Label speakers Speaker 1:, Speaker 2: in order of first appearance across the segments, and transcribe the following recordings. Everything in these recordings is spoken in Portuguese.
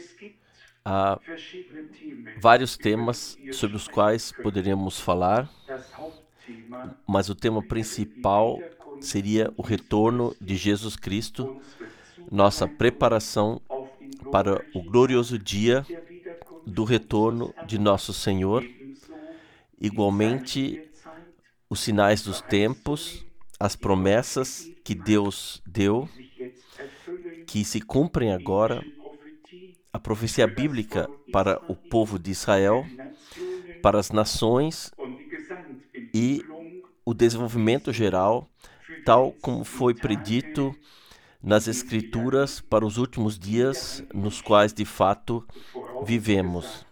Speaker 1: Há vários temas sobre os quais poderíamos falar, mas o tema principal seria o retorno de Jesus Cristo, nossa preparação para o glorioso dia do retorno de nosso Senhor. Igualmente, os sinais dos tempos, as promessas que Deus deu, que se cumprem agora, a profecia bíblica para o povo de Israel, para as nações e o desenvolvimento geral, tal como foi predito nas Escrituras para os últimos dias nos quais de fato vivemos.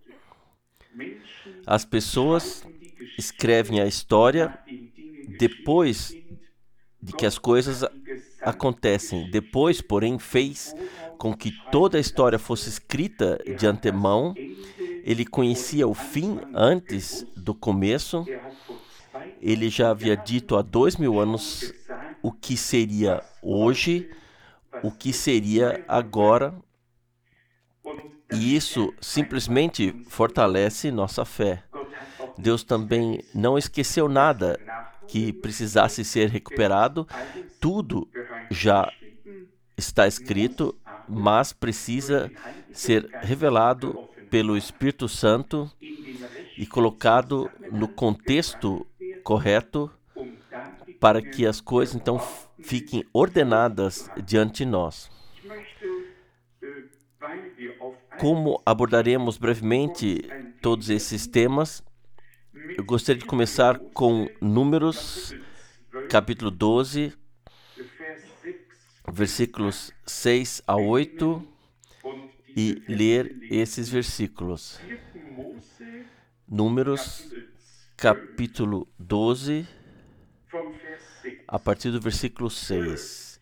Speaker 1: As pessoas escrevem a história depois de que as coisas acontecem. Depois, porém, fez com que toda a história fosse escrita de antemão. Ele conhecia o fim antes do começo. Ele já havia dito há 2000 anos o que seria hoje, o que seria agora. E isso simplesmente fortalece nossa fé. Deus também não esqueceu nada que precisasse ser recuperado. Tudo já está escrito, mas precisa ser revelado pelo Espírito Santo e colocado no contexto correto para que as coisas então fiquem ordenadas diante de nós. Como abordaremos brevemente todos esses temas, eu gostaria de começar com Números, capítulo 12, versículos 6 a 8, e ler esses versículos. Números, capítulo 12, a partir do versículo 6.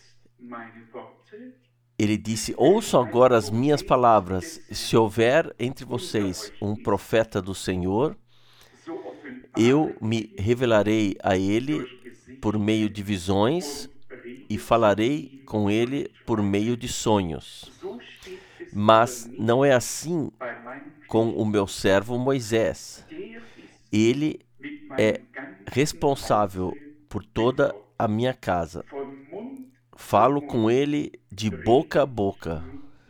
Speaker 1: Ele disse: ouçam agora as minhas palavras. Se houver entre vocês um profeta do Senhor, eu me revelarei a ele por meio de visões e falarei com ele por meio de sonhos. Mas não é assim com o meu servo Moisés. Ele é responsável por toda a minha casa. Falo com ele de boca a boca,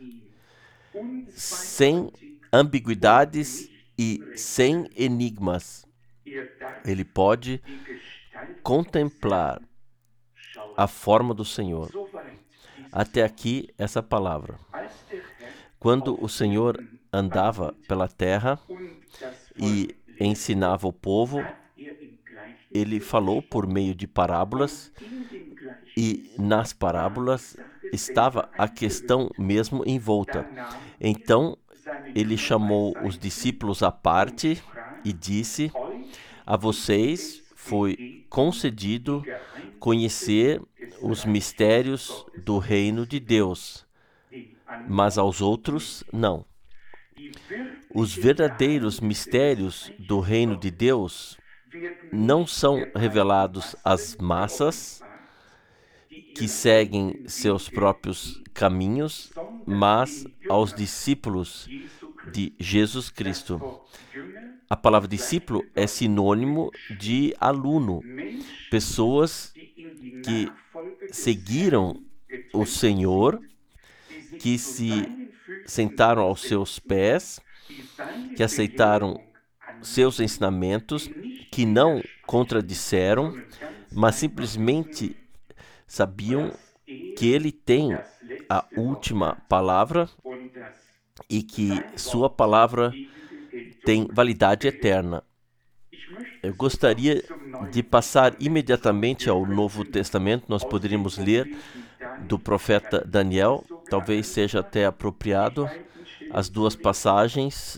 Speaker 1: sem ambiguidades e sem enigmas. Ele pode contemplar a forma do Senhor. Até aqui essa palavra. Quando o Senhor andava pela terra e ensinava o povo, ele falou por meio de parábolas, e nas parábolas estava a questão mesmo envolta. Então ele chamou os discípulos à parte e disse: a vocês foi concedido conhecer os mistérios do reino de Deus, mas aos outros não. Os verdadeiros mistérios do reino de Deus não são revelados às massas que seguem seus próprios caminhos, mas aos discípulos de Jesus Cristo. A palavra discípulo é sinônimo de aluno. Pessoas que seguiram o Senhor, que se sentaram aos seus pés, que aceitaram seus ensinamentos, que não contradisseram, mas simplesmente sabiam que ele tem a última palavra e que sua palavra tem validade eterna. Eu gostaria de passar imediatamente ao Novo Testamento. Nós poderíamos ler do profeta Daniel, talvez seja até apropriado as duas passagens.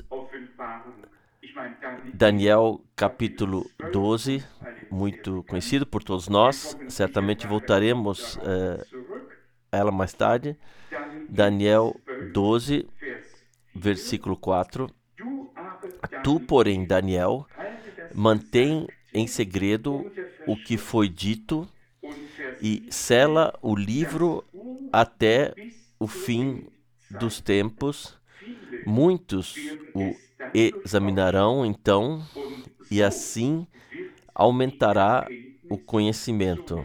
Speaker 1: Daniel capítulo 12, muito conhecido por todos nós, certamente voltaremos a ela mais tarde. Daniel 12, versículo 4. Tu, porém, Daniel, mantém em segredo o que foi dito e sela o livro até o fim dos tempos, muitos o examinarão então, e assim aumentará o conhecimento.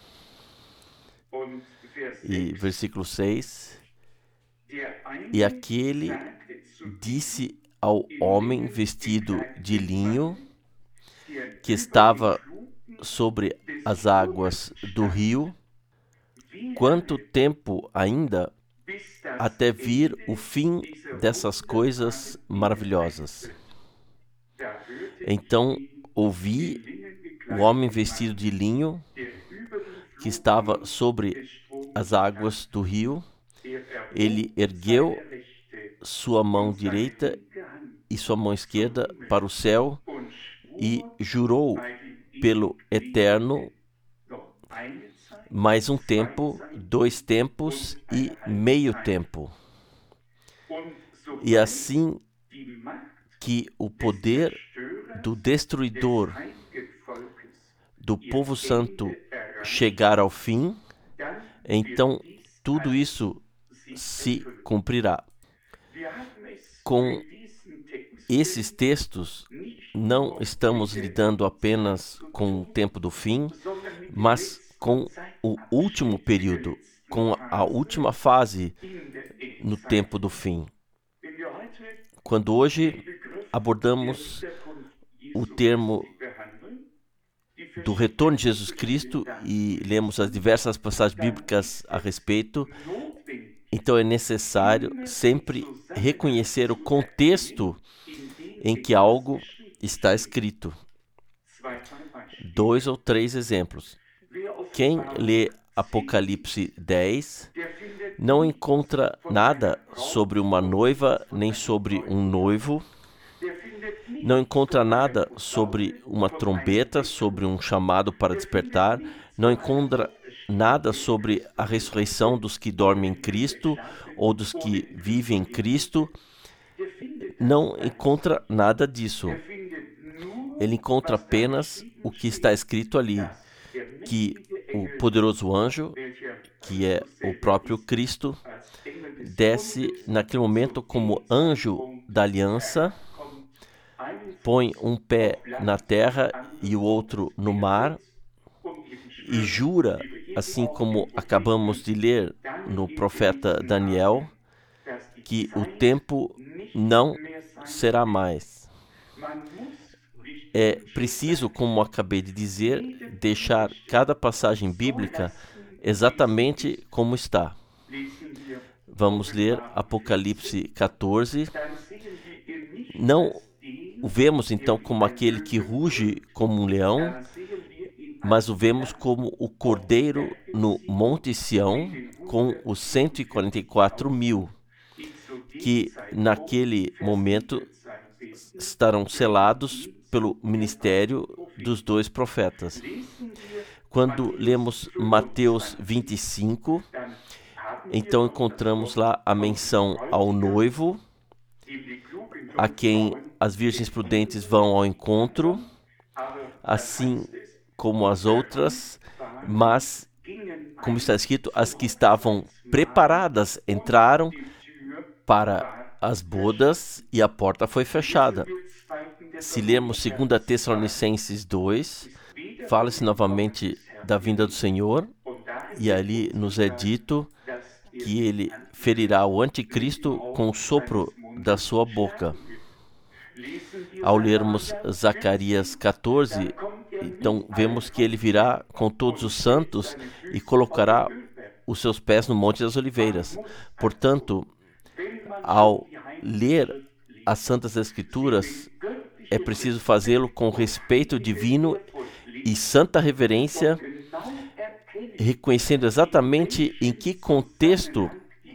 Speaker 1: E versículo 6, e aquele disse ao homem vestido de linho, que estava sobre as águas do rio, quanto tempo ainda até vir o fim dessas coisas maravilhosas? Então ouvi o homem vestido de linho, que estava sobre as águas do rio. Ele ergueu sua mão direita e sua mão esquerda para o céu e jurou pelo Eterno mais um tempo, 2 tempos e meio tempo. E assim que o poder do destruidor do povo santo chegar ao fim, então tudo isso se cumprirá. Com esses textos, não estamos lidando apenas com o tempo do fim, mas com o último período, com a última fase no tempo do fim. Quando hoje abordamos o termo do retorno de Jesus Cristo e lemos as diversas passagens bíblicas a respeito, então é necessário sempre reconhecer o contexto em que algo está escrito. 2 ou 3 exemplos. Quem lê Apocalipse 10 não encontra nada sobre uma noiva nem sobre um noivo, não encontra nada sobre uma trombeta, sobre um chamado para despertar, não encontra nada sobre a ressurreição dos que dormem em Cristo ou dos que vivem em Cristo. Não encontra nada disso. Ele encontra apenas o que está escrito ali, que o poderoso anjo, que é o próprio Cristo, desce naquele momento como anjo da aliança, põe um pé na terra e o outro no mar e jura, assim como acabamos de ler no profeta Daniel, que o tempo não será mais. É preciso, como acabei de dizer, deixar cada passagem bíblica exatamente como está. Vamos ler Apocalipse 14. Não o vemos então como aquele que ruge como um leão, mas o vemos como o cordeiro no Monte Sião com os 144.000, que naquele momento estarão selados pelo ministério dos 2 profetas. Quando lemos Mateus 25, então encontramos lá a menção ao noivo, a quem as virgens prudentes vão ao encontro, assim como as outras, mas, como está escrito, as que estavam preparadas entraram para as bodas e a porta foi fechada. Se lermos 2 Tessalonicenses 2, fala-se novamente da vinda do Senhor, e ali nos é dito que ele ferirá o anticristo com o sopro da sua boca. Ao lermos Zacarias 14, então vemos que ele virá com todos os santos e colocará os seus pés no Monte das Oliveiras. Portanto, ao ler as Santas Escrituras, é preciso fazê-lo com respeito divino e santa reverência, reconhecendo exatamente em que contexto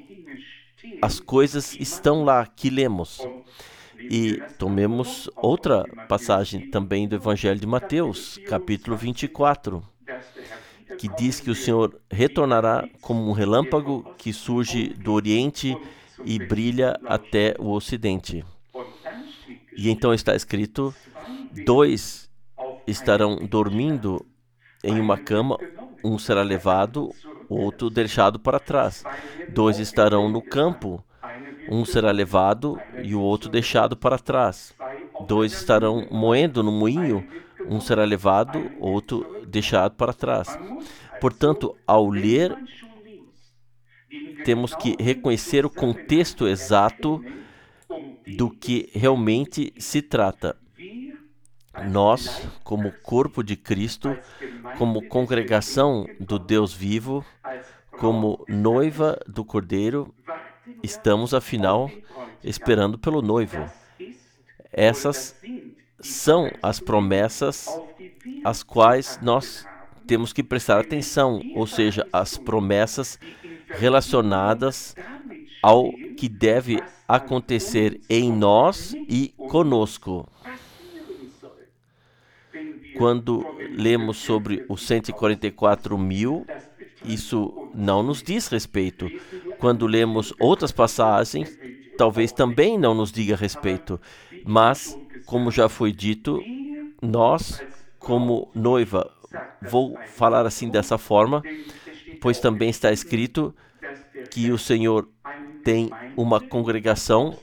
Speaker 1: as coisas estão lá que lemos. E tomemos outra passagem também do Evangelho de Mateus, capítulo 24, que diz que o Senhor retornará como um relâmpago que surge do Oriente e brilha até o Ocidente. E então está escrito: 2 estarão dormindo em uma cama, um será levado, o outro deixado para trás. 2 estarão no campo, Um será levado e o outro deixado para trás. 2 estarão moendo no moinho, um será levado, outro deixado para trás. Portanto, ao ler, temos que reconhecer o contexto exato do que realmente se trata. Nós, como corpo de Cristo, como congregação do Deus vivo, como noiva do Cordeiro, estamos, afinal, esperando pelo noivo. Essas são as promessas às quais nós temos que prestar atenção, ou seja, as promessas relacionadas ao que deve acontecer em nós e conosco. Quando lemos sobre os 144.000, isso não nos diz respeito. Quando lemos outras passagens, talvez também não nos diga respeito. Mas, como já foi dito, nós, como noiva, vou falar assim dessa forma, pois também está escrito que o Senhor tem uma congregação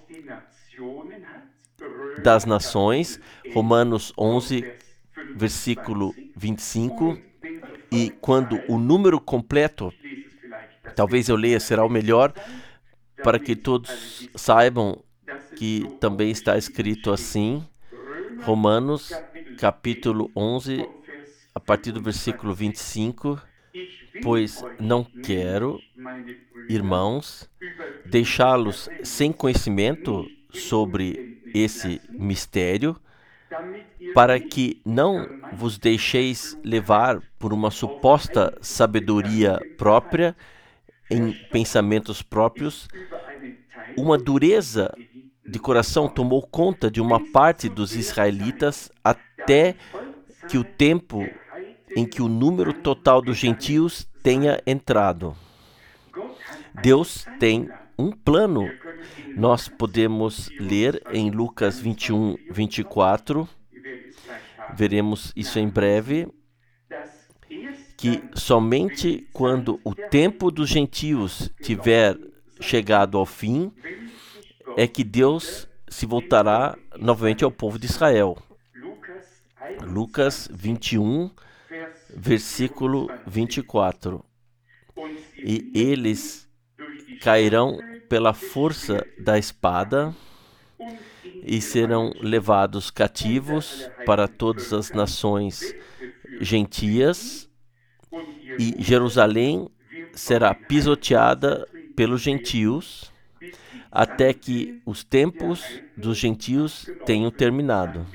Speaker 1: das nações, Romanos 11, versículo 25, e quando o número completo, talvez eu leia, será o melhor, para que todos saibam que também está escrito assim, Romanos, capítulo 11, a partir do versículo 25, pois não quero, irmãos, deixá-los sem conhecimento sobre esse mistério, para que não vos deixeis levar por uma suposta sabedoria própria, em pensamentos próprios. Uma dureza de coração tomou conta de uma parte dos israelitas até que o tempo em que o número total dos gentios tenha entrado. Deus tem um plano. Nós podemos ler em Lucas 21, 24, veremos isso em breve, que somente quando o tempo dos gentios tiver chegado ao fim, é que Deus se voltará novamente ao povo de Israel. Lucas 21, versículo 24. E eles cairão pela força da espada e serão levados cativos para todas as nações gentias, e Jerusalém será pisoteada pelos gentios, até que os tempos dos gentios tenham terminado.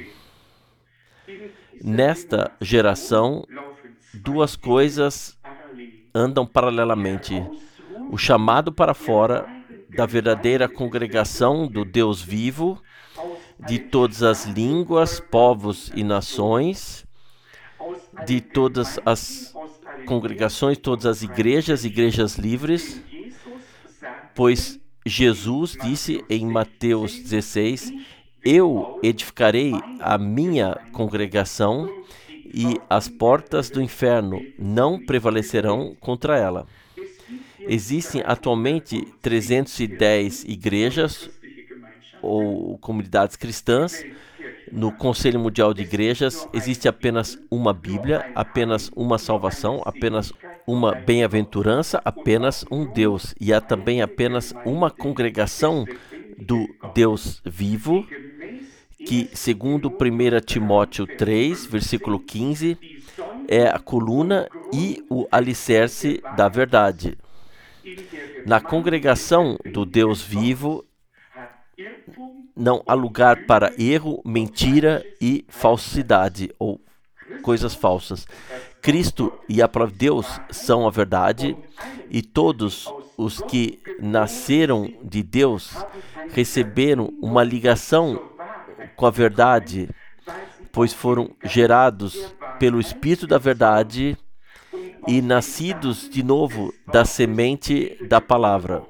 Speaker 1: Nesta geração, duas coisas andam paralelamente: o chamado para fora da verdadeira congregação do Deus vivo, de todas as línguas, povos e nações, de todas as congregações, todas as igrejas livres, pois Jesus disse em Mateus 16, eu edificarei a minha congregação e as portas do inferno não prevalecerão contra ela. Existem atualmente 310 igrejas ou comunidades cristãs. No Conselho Mundial de Igrejas existe apenas uma Bíblia, apenas uma salvação, apenas uma bem-aventurança, apenas um Deus. E há também apenas uma congregação do Deus vivo, que, segundo 1 Timóteo 3, versículo 15, é a coluna e o alicerce da verdade. Na congregação do Deus vivo, não há lugar para erro, mentira e falsidade, ou coisas falsas. Cristo e a palavra de Deus são a verdade, e todos os que nasceram de Deus receberam uma ligação com a verdade, pois foram gerados pelo Espírito da verdade e nascidos de novo da semente da palavra.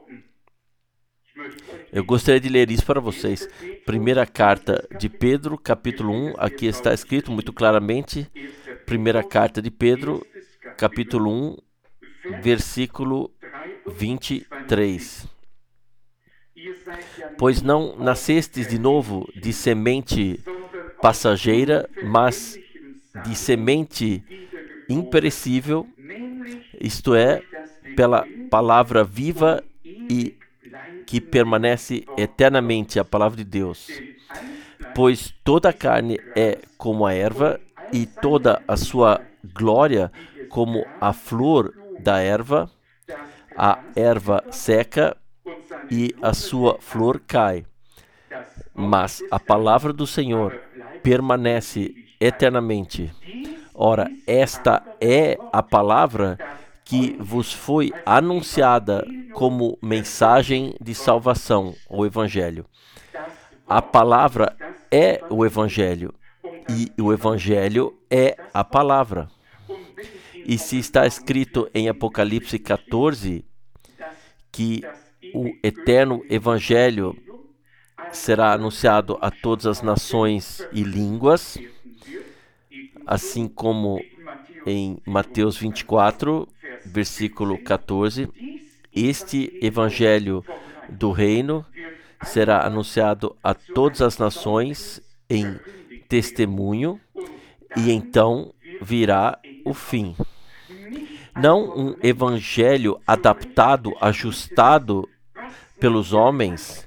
Speaker 1: Eu gostaria de ler isso para vocês. Primeira carta de Pedro, capítulo 1, aqui está escrito muito claramente. Primeira carta de Pedro, capítulo 1, versículo 23. Pois não nascestes de novo de semente passageira, mas de semente imperecível, isto é, pela palavra viva e que permanece eternamente, a palavra de Deus. Pois toda a carne é como a erva, e toda a sua glória como a flor da erva. A erva seca e a sua flor cai. Mas a palavra do Senhor permanece eternamente. Ora, esta é a palavra que vos foi anunciada como mensagem de salvação, o Evangelho. A palavra é o Evangelho, e o Evangelho é a palavra. E se está escrito em Apocalipse 14 que o eterno Evangelho será anunciado a todas as nações e línguas, assim como em Mateus 24, versículo 14, este Evangelho do Reino será anunciado a todas as nações em testemunho, e então virá o fim. Não um evangelho adaptado, ajustado pelos homens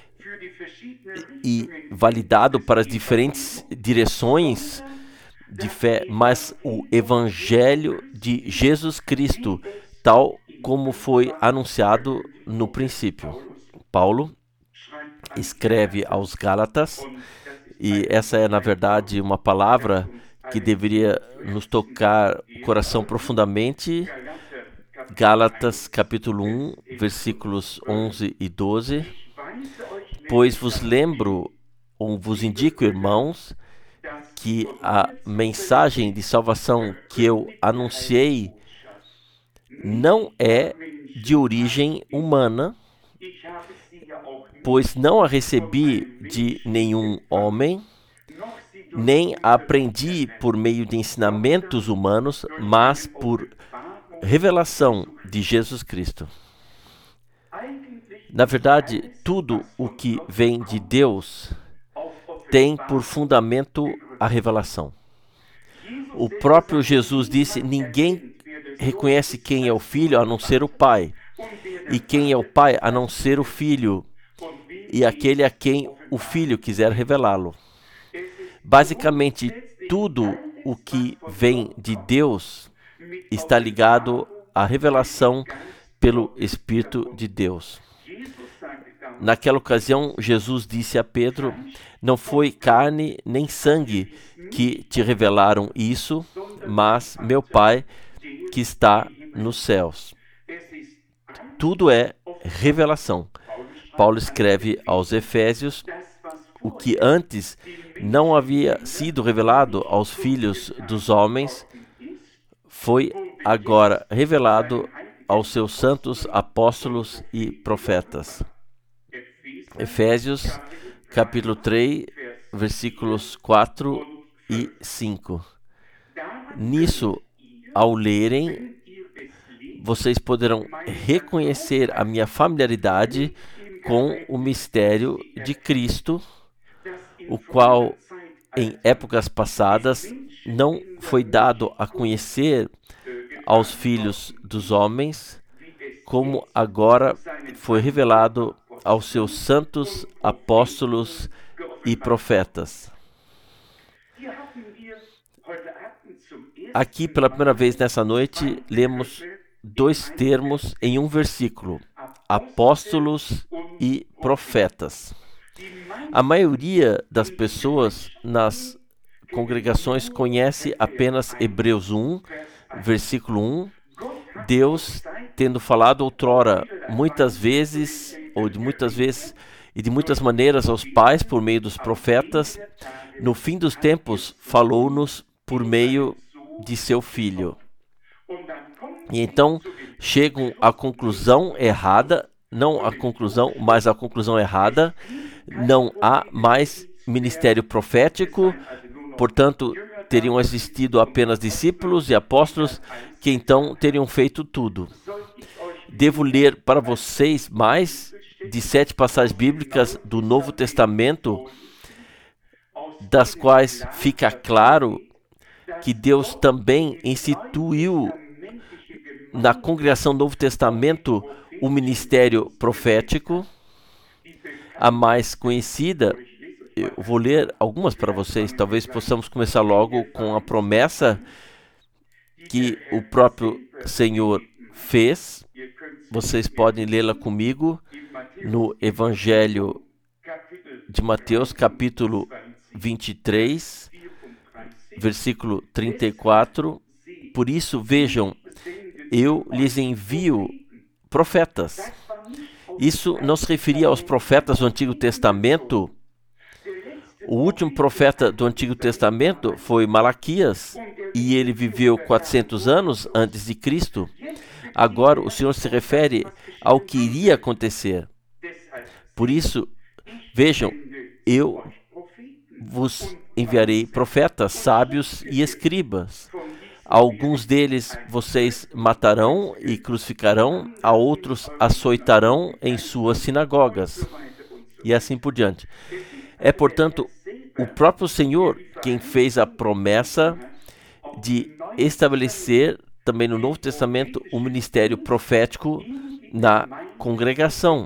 Speaker 1: e validado para as diferentes direções de fé, mas o evangelho de Jesus Cristo, tal como foi anunciado no princípio. Paulo escreve aos Gálatas, e essa é, na verdade, uma palavra que deveria nos tocar o coração profundamente. Gálatas, capítulo 1, versículos 11 e 12. Pois vos lembro, ou vos indico, irmãos, que a mensagem de salvação que eu anunciei não é de origem humana, pois não a recebi de nenhum homem, nem a aprendi por meio de ensinamentos humanos, mas por revelação de Jesus Cristo. Na verdade, tudo o que vem de Deus tem por fundamento a revelação. O próprio Jesus disse: ninguém reconhece quem é o Filho a não ser o Pai, e quem é o Pai a não ser o Filho, e aquele a quem o Filho quiser revelá-lo. Basicamente, tudo o que vem de Deus está ligado à revelação pelo Espírito de Deus. Naquela ocasião, Jesus disse a Pedro: não foi carne nem sangue que te revelaram isso, mas meu Pai que está nos céus. Tudo é revelação. Paulo escreve aos Efésios: o que antes não havia sido revelado aos filhos dos homens foi agora revelado aos seus santos apóstolos e profetas. Efésios, capítulo 3, versículos 4 e 5. Nisso, ao lerem, vocês poderão reconhecer a minha familiaridade com o mistério de Cristo, o qual, em épocas passadas, não foi dado a conhecer aos filhos dos homens, como agora foi revelado aos seus santos apóstolos e profetas. Aqui, pela primeira vez nessa noite, lemos dois termos em um versículo: apóstolos e profetas. A maioria das pessoas nas congregações conhece apenas Hebreus 1, versículo 1. Deus, tendo falado outrora muitas vezes, e de muitas maneiras aos pais por meio dos profetas, no fim dos tempos falou-nos por meio de seu Filho. E então chegam à conclusão errada, não à conclusão, mas à conclusão errada: não há mais ministério profético, portanto teriam existido apenas discípulos e apóstolos que então teriam feito tudo. Devo ler para vocês mais de 7 passagens bíblicas do Novo Testamento, das quais fica claro que Deus também instituiu na congregação do Novo Testamento o ministério profético. A mais conhecida, eu vou ler algumas para vocês, talvez possamos começar logo com a promessa que o próprio Senhor fez. Vocês podem lê-la comigo no Evangelho de Mateus, capítulo 23, versículo 34. Por isso, vejam, eu lhes envio profetas. Isso não se referia aos profetas do Antigo Testamento. O último profeta do Antigo Testamento foi Malaquias, e ele viveu 400 anos antes de Cristo. Agora o Senhor se refere ao que iria acontecer. Por isso, vejam, eu vos enviarei profetas, sábios e escribas. Alguns deles vocês matarão e crucificarão, a outros açoitarão em suas sinagogas, e assim por diante. É, portanto, o próprio Senhor quem fez a promessa de estabelecer também no Novo Testamento o ministério profético na congregação,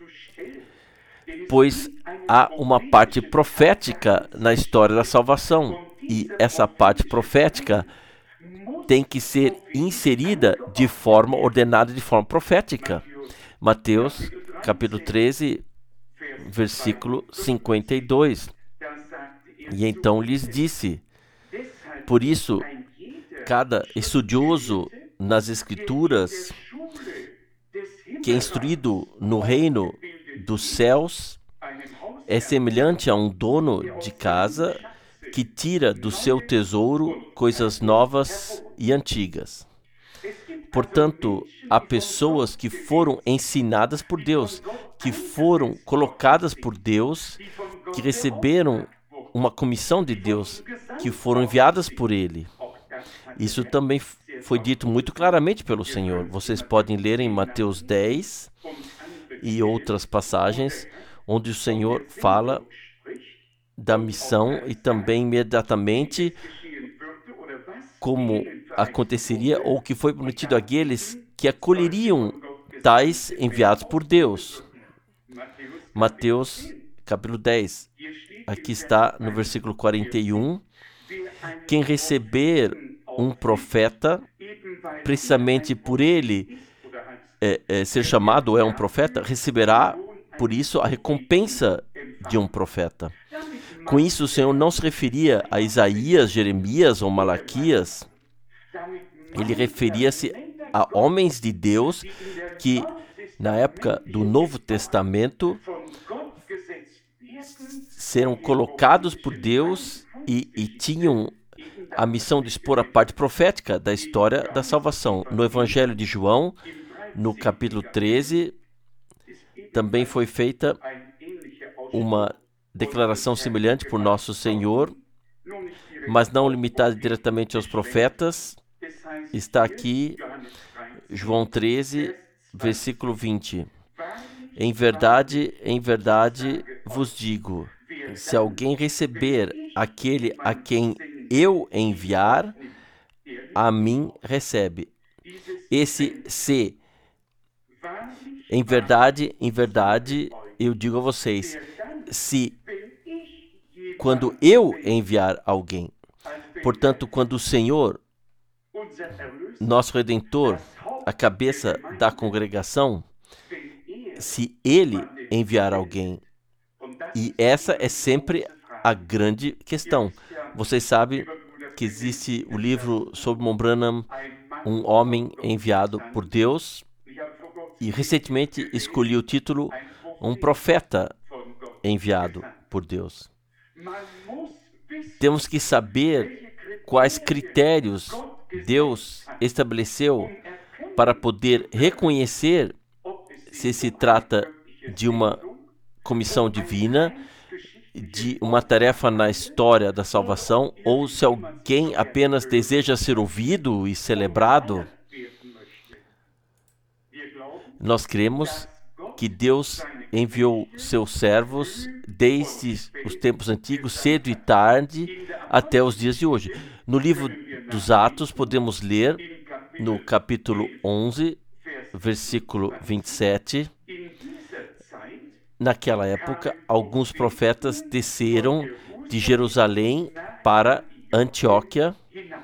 Speaker 1: pois há uma parte profética na história da salvação, e essa parte profética tem que ser inserida de forma ordenada, de forma profética. Mateus, capítulo 13, versículo 52. E então lhes disse: por isso, cada estudioso nas Escrituras, que é instruído no reino dos céus, é semelhante a um dono de casa que tira do seu tesouro coisas novas e antigas. Portanto, há pessoas que foram ensinadas por Deus, que foram colocadas por Deus, que receberam uma comissão de Deus, que foram enviadas por Ele. Isso também foi dito muito claramente pelo Senhor. Vocês podem ler em Mateus 10 e outras passagens, onde o Senhor fala da missão e também imediatamente como aconteceria ou que foi prometido àqueles que acolheriam tais enviados por Deus. Mateus capítulo 10, aqui está no versículo 41, quem receber um profeta, precisamente por ele ser chamado é um profeta, receberá por isso a recompensa de um profeta. Com isso, o Senhor não se referia a Isaías, Jeremias ou Malaquias. Ele referia-se a homens de Deus que, na época do Novo Testamento, serão colocados por Deus e tinham a missão de expor a parte profética da história da salvação. No Evangelho de João, no capítulo 13, também foi feita uma declaração semelhante por nosso Senhor, mas não limitada diretamente aos profetas. Está aqui João 13, versículo 20. Em verdade vos digo, se alguém receber aquele a quem eu enviar, a mim recebe. Esse se, em verdade, eu digo a vocês, se quando eu enviar alguém, portanto, quando o Senhor, nosso Redentor, a cabeça da congregação, se Ele enviar alguém, e essa é sempre a grande questão. Vocês sabem que existe o livro sobre Mon Branham, um homem enviado por Deus, e recentemente escolhi o título Um Profeta Enviado por Deus. Temos que saber quais critérios Deus estabeleceu para poder reconhecer se se trata de uma comissão divina, de uma tarefa na história da salvação, ou se alguém apenas deseja ser ouvido e celebrado. Nós cremos que Deus enviou seus servos desde os tempos antigos, cedo e tarde, até os dias de hoje. No livro dos Atos, podemos ler, no capítulo 11, versículo 27, naquela época, alguns profetas desceram de Jerusalém para Antioquia.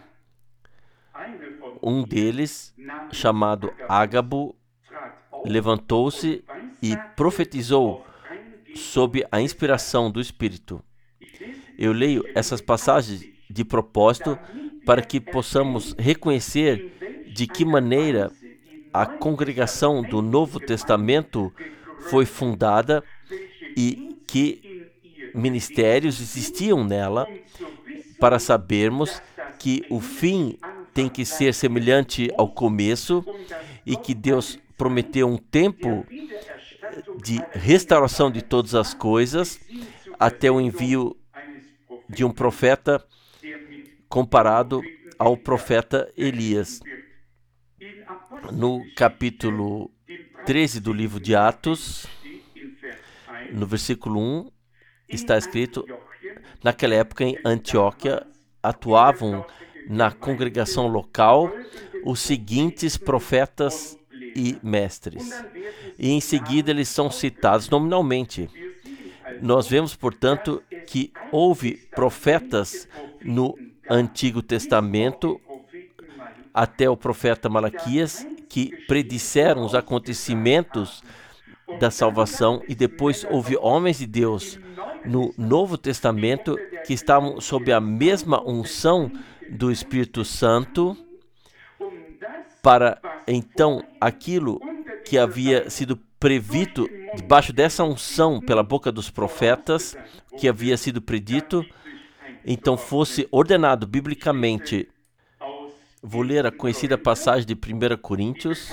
Speaker 1: Um deles, chamado Ágabo, levantou-se e profetizou sob a inspiração do Espírito. Eu leio essas passagens de propósito para que possamos reconhecer de que maneira a congregação do Novo Testamento foi fundada e que ministérios existiam nela, para sabermos que o fim tem que ser semelhante ao começo e que Deus prometeu um tempo de restauração de todas as coisas até o envio de um profeta comparado ao profeta Elias. No capítulo 13 do livro de Atos, no versículo 1, está escrito: naquela época em Antioquia atuavam na congregação local os seguintes profetas e mestres. E em seguida eles são citados nominalmente. Nós vemos, portanto, que houve profetas no Antigo Testamento até o profeta Malaquias que predisseram os acontecimentos da salvação, e depois houve homens de Deus no Novo Testamento que estavam sob a mesma unção do Espírito Santo para, então, aquilo que havia sido previsto debaixo dessa unção pela boca dos profetas, que havia sido predito, então fosse ordenado biblicamente. Vou ler a conhecida passagem de 1 Coríntios,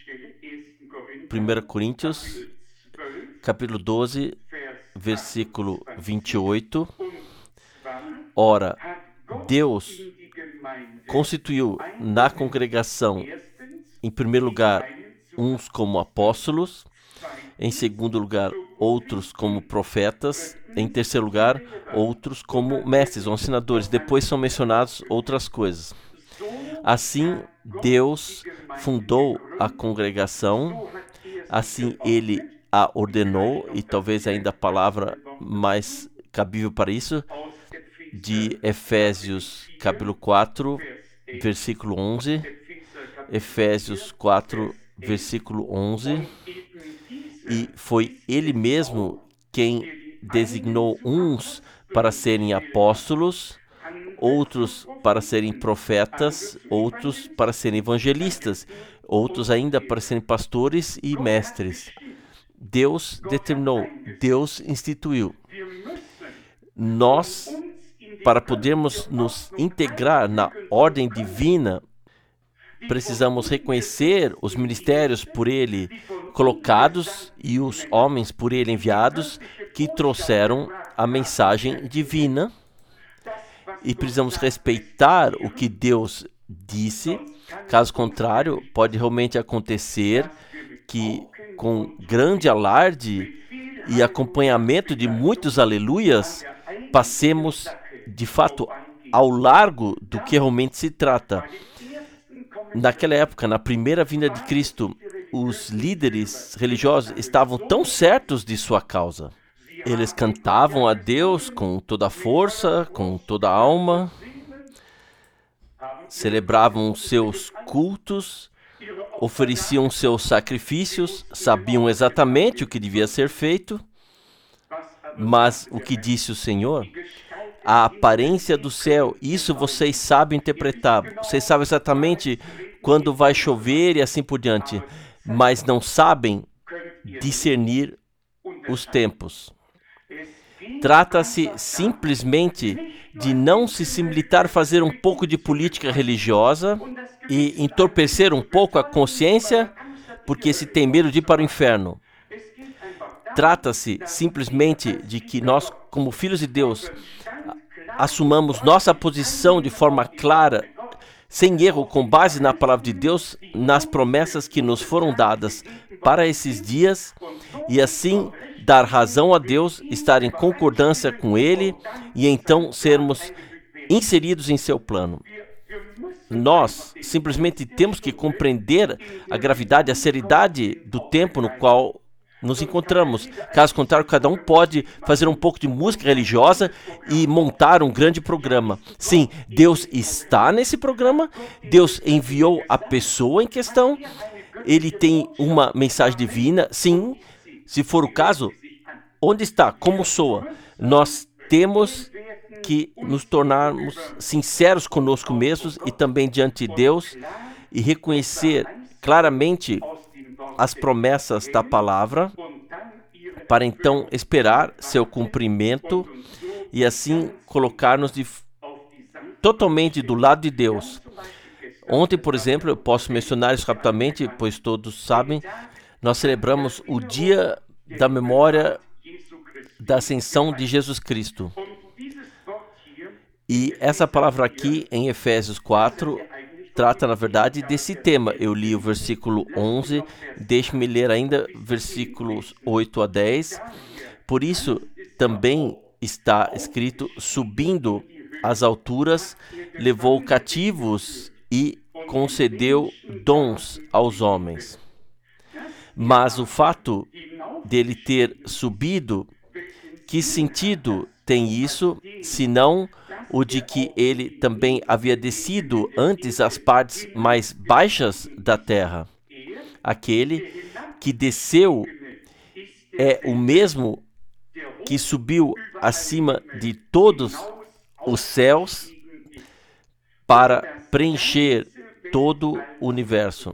Speaker 1: capítulo 12, versículo 28. Ora, Deus constituiu na congregação, em primeiro lugar, uns como apóstolos, em segundo lugar, outros como profetas, em terceiro lugar, outros como mestres ou ensinadores. Depois são mencionadas outras coisas. Assim, Deus fundou a congregação, assim Ele a ordenou, e talvez ainda a palavra mais cabível para isso, de Efésios capítulo 4, versículo 11, Efésios 4, versículo 11, e foi Ele mesmo quem designou uns para serem apóstolos, outros para serem profetas, outros para serem evangelistas, outros ainda para serem pastores e mestres. Deus determinou, Deus instituiu. Nós, para podermos nos integrar na ordem divina, precisamos reconhecer os ministérios por Ele colocados e os homens por Ele enviados que trouxeram a mensagem divina, e precisamos respeitar o que Deus disse. Caso contrário, pode realmente acontecer que, com grande alarde e acompanhamento de muitos aleluias, passemos, de fato, ao largo do que realmente se trata. Naquela época, na primeira vinda de Cristo, os líderes religiosos estavam tão certos de sua causa. Eles cantavam a Deus com toda a força, com toda a alma, celebravam seus cultos, ofereciam seus sacrifícios, sabiam exatamente o que devia ser feito, mas o que disse o Senhor? A aparência do céu, isso vocês sabem interpretar, vocês sabem exatamente quando vai chover e assim por diante, mas não sabem discernir os tempos. Trata-se simplesmente de não se limitar a fazer um pouco de política religiosa e entorpecer um pouco a consciência, porque se tem medo de ir para o inferno. Trata-se simplesmente de que nós, como filhos de Deus, assumamos nossa posição de forma clara, sem erro, com base na palavra de Deus, nas promessas que nos foram dadas para esses dias, e assim dar razão a Deus, estar em concordância com Ele e então sermos inseridos em seu plano. Nós simplesmente temos que compreender a gravidade, a seriedade do tempo no qual nos encontramos. Caso contrário, cada um pode fazer um pouco de música religiosa e montar um grande programa. Sim, Deus está nesse programa, Deus enviou a pessoa em questão, ele tem uma mensagem divina. Sim, se for o caso, onde está? Como soa? Nós temos que nos tornarmos sinceros conosco mesmos e também diante de Deus e reconhecer claramente as promessas da palavra para então esperar seu cumprimento e assim colocar-nos totalmente do lado de Deus. Ontem, por exemplo, eu posso mencionar isso rapidamente, pois todos sabem, nós celebramos o dia da memória da ascensão de Jesus Cristo. E essa palavra aqui em Efésios 4 trata, na verdade, desse tema. Eu li o versículo 11, deixe-me ler ainda versículos 8 a 10. Por isso, também está escrito, subindo às alturas, levou cativos e concedeu dons aos homens. Mas o fato dele ter subido, que sentido tem isso, senão o de que ele também havia descido antes às partes mais baixas da terra? Aquele que desceu é o mesmo que subiu acima de todos os céus para preencher todo o universo.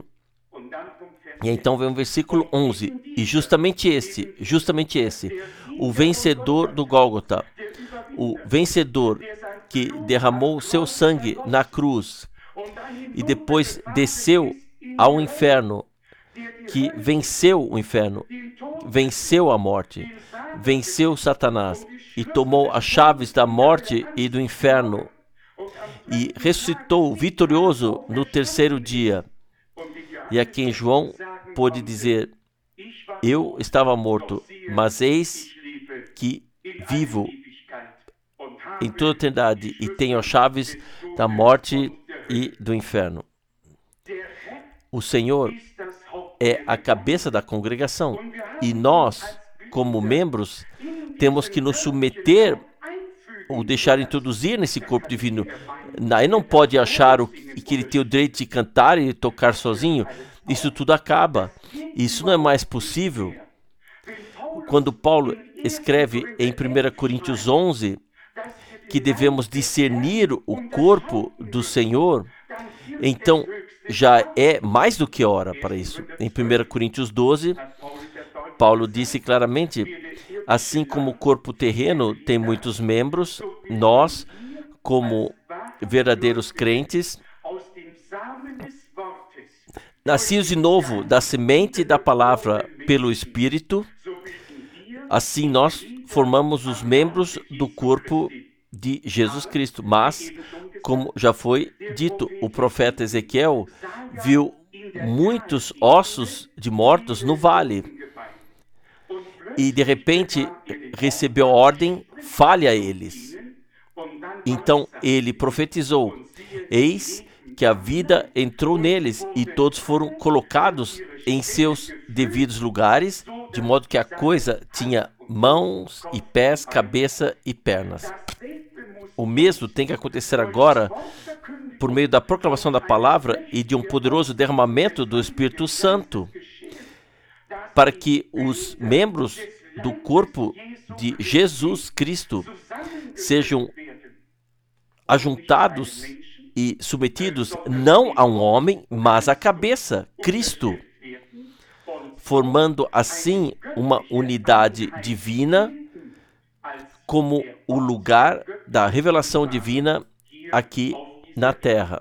Speaker 1: E então vem o versículo 11, e justamente esse, o vencedor do Gólgota, o vencedor que derramou seu sangue na cruz e depois desceu ao inferno, que venceu o inferno, venceu a morte, venceu Satanás e tomou as chaves da morte e do inferno e ressuscitou vitorioso no terceiro dia. E a quem João pôde dizer, eu estava morto, mas eis que vivo em toda a eternidade e tenho as chaves da morte e do inferno. O Senhor é a cabeça da congregação e nós, como membros, temos que nos submeter ou deixar introduzir nesse corpo divino. Ele não pode achar que ele tem o direito de cantar e tocar sozinho. Isso tudo acaba. Isso não é mais possível. Quando Paulo escreve em 1 Coríntios 11 que devemos discernir o corpo do Senhor, então já é mais do que hora para isso. Em 1 Coríntios 12, Paulo disse claramente, assim como o corpo terreno tem muitos membros, nós, como verdadeiros crentes, nascidos de novo da semente da palavra pelo Espírito, assim nós formamos os membros do corpo de Jesus Cristo. Mas, como já foi dito, o profeta Ezequiel viu muitos ossos de mortos no vale e de repente recebeu a ordem, fale a eles. Então ele profetizou, eis que a vida entrou neles e todos foram colocados em seus devidos lugares, de modo que a coisa tinha mãos e pés, cabeça e pernas. O mesmo tem que acontecer agora por meio da proclamação da palavra e de um poderoso derramamento do Espírito Santo, para que os membros do corpo de Jesus Cristo sejam ajuntados e submetidos não a um homem, mas à cabeça, Cristo, formando assim uma unidade divina como o lugar da revelação divina aqui na Terra.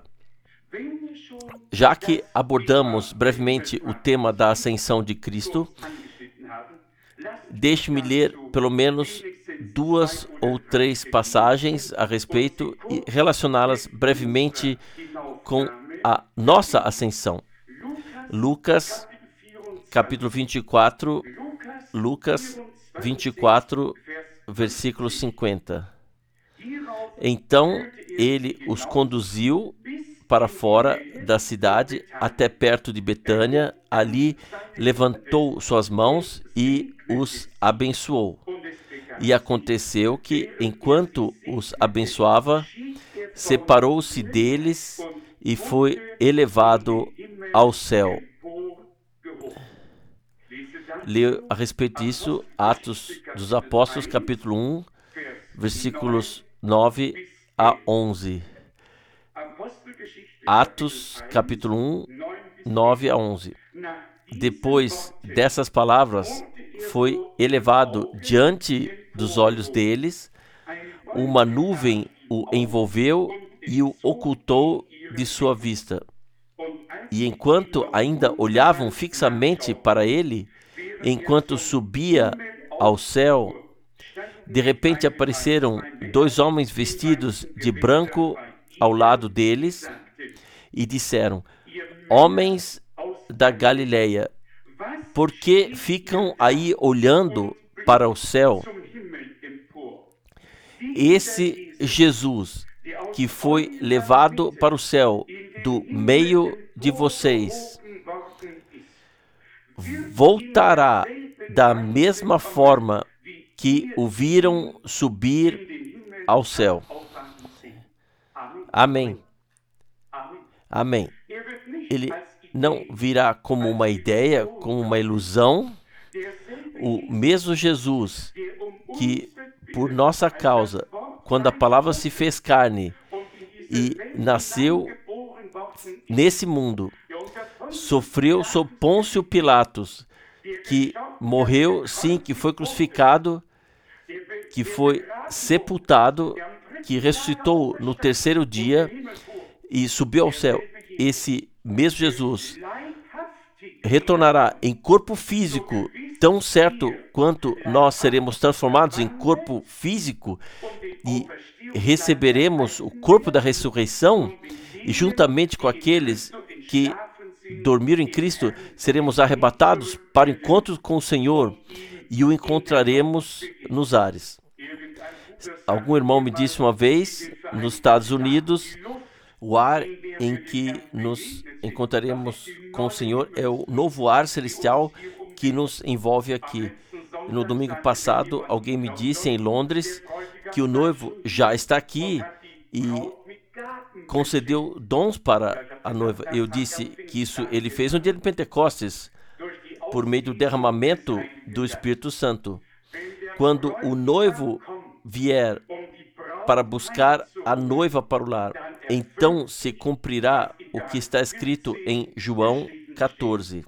Speaker 1: Já que abordamos brevemente o tema da ascensão de Cristo, deixe-me ler pelo menos 2 ou 3 passagens a respeito e relacioná-las brevemente com a nossa ascensão. Lucas, capítulo 24, Lucas 24, versículo 50. Então ele os conduziu para fora da cidade, até perto de Betânia. Ali levantou suas mãos e os abençoou. E aconteceu que, enquanto os abençoava, separou-se deles e foi elevado ao céu. Leio a respeito disso Atos dos Apóstolos, capítulo 1, versículos 9 a 11. Atos, capítulo 1, 9 a 11. Depois dessas palavras, foi elevado diante dos olhos deles, uma nuvem o envolveu e o ocultou de sua vista. E enquanto ainda olhavam fixamente para ele, enquanto subia ao céu, de repente apareceram 2 homens vestidos de branco ao lado deles e disseram: Homens da Galileia, por que ficam aí olhando para o céu? Esse Jesus que foi levado para o céu do meio de vocês voltará da mesma forma que o viram subir ao céu. Amém. Amém. Ele não virá como uma ideia, como uma ilusão. O mesmo Jesus que, por nossa causa, quando a palavra se fez carne e nasceu nesse mundo, sofreu sob Pôncio Pilatos, que morreu, sim, que foi crucificado, que foi sepultado, que ressuscitou no 3º dia e subiu ao céu. Esse mesmo Jesus retornará em corpo físico, tão certo quanto nós seremos transformados em corpo físico e receberemos o corpo da ressurreição, e juntamente com aqueles que dormiram em Cristo, seremos arrebatados para o encontro com o Senhor e o encontraremos nos ares. Algum irmão me disse uma vez, nos Estados Unidos, o ar em que nos encontraremos com o Senhor é o novo ar celestial que nos envolve aqui. No domingo passado, alguém me disse em Londres que o noivo já está aqui e concedeu dons para a noiva. Eu disse que isso ele fez no dia de Pentecostes, por meio do derramamento do Espírito Santo. Quando o noivo vier para buscar a noiva para o lar, então se cumprirá o que está escrito em João 14.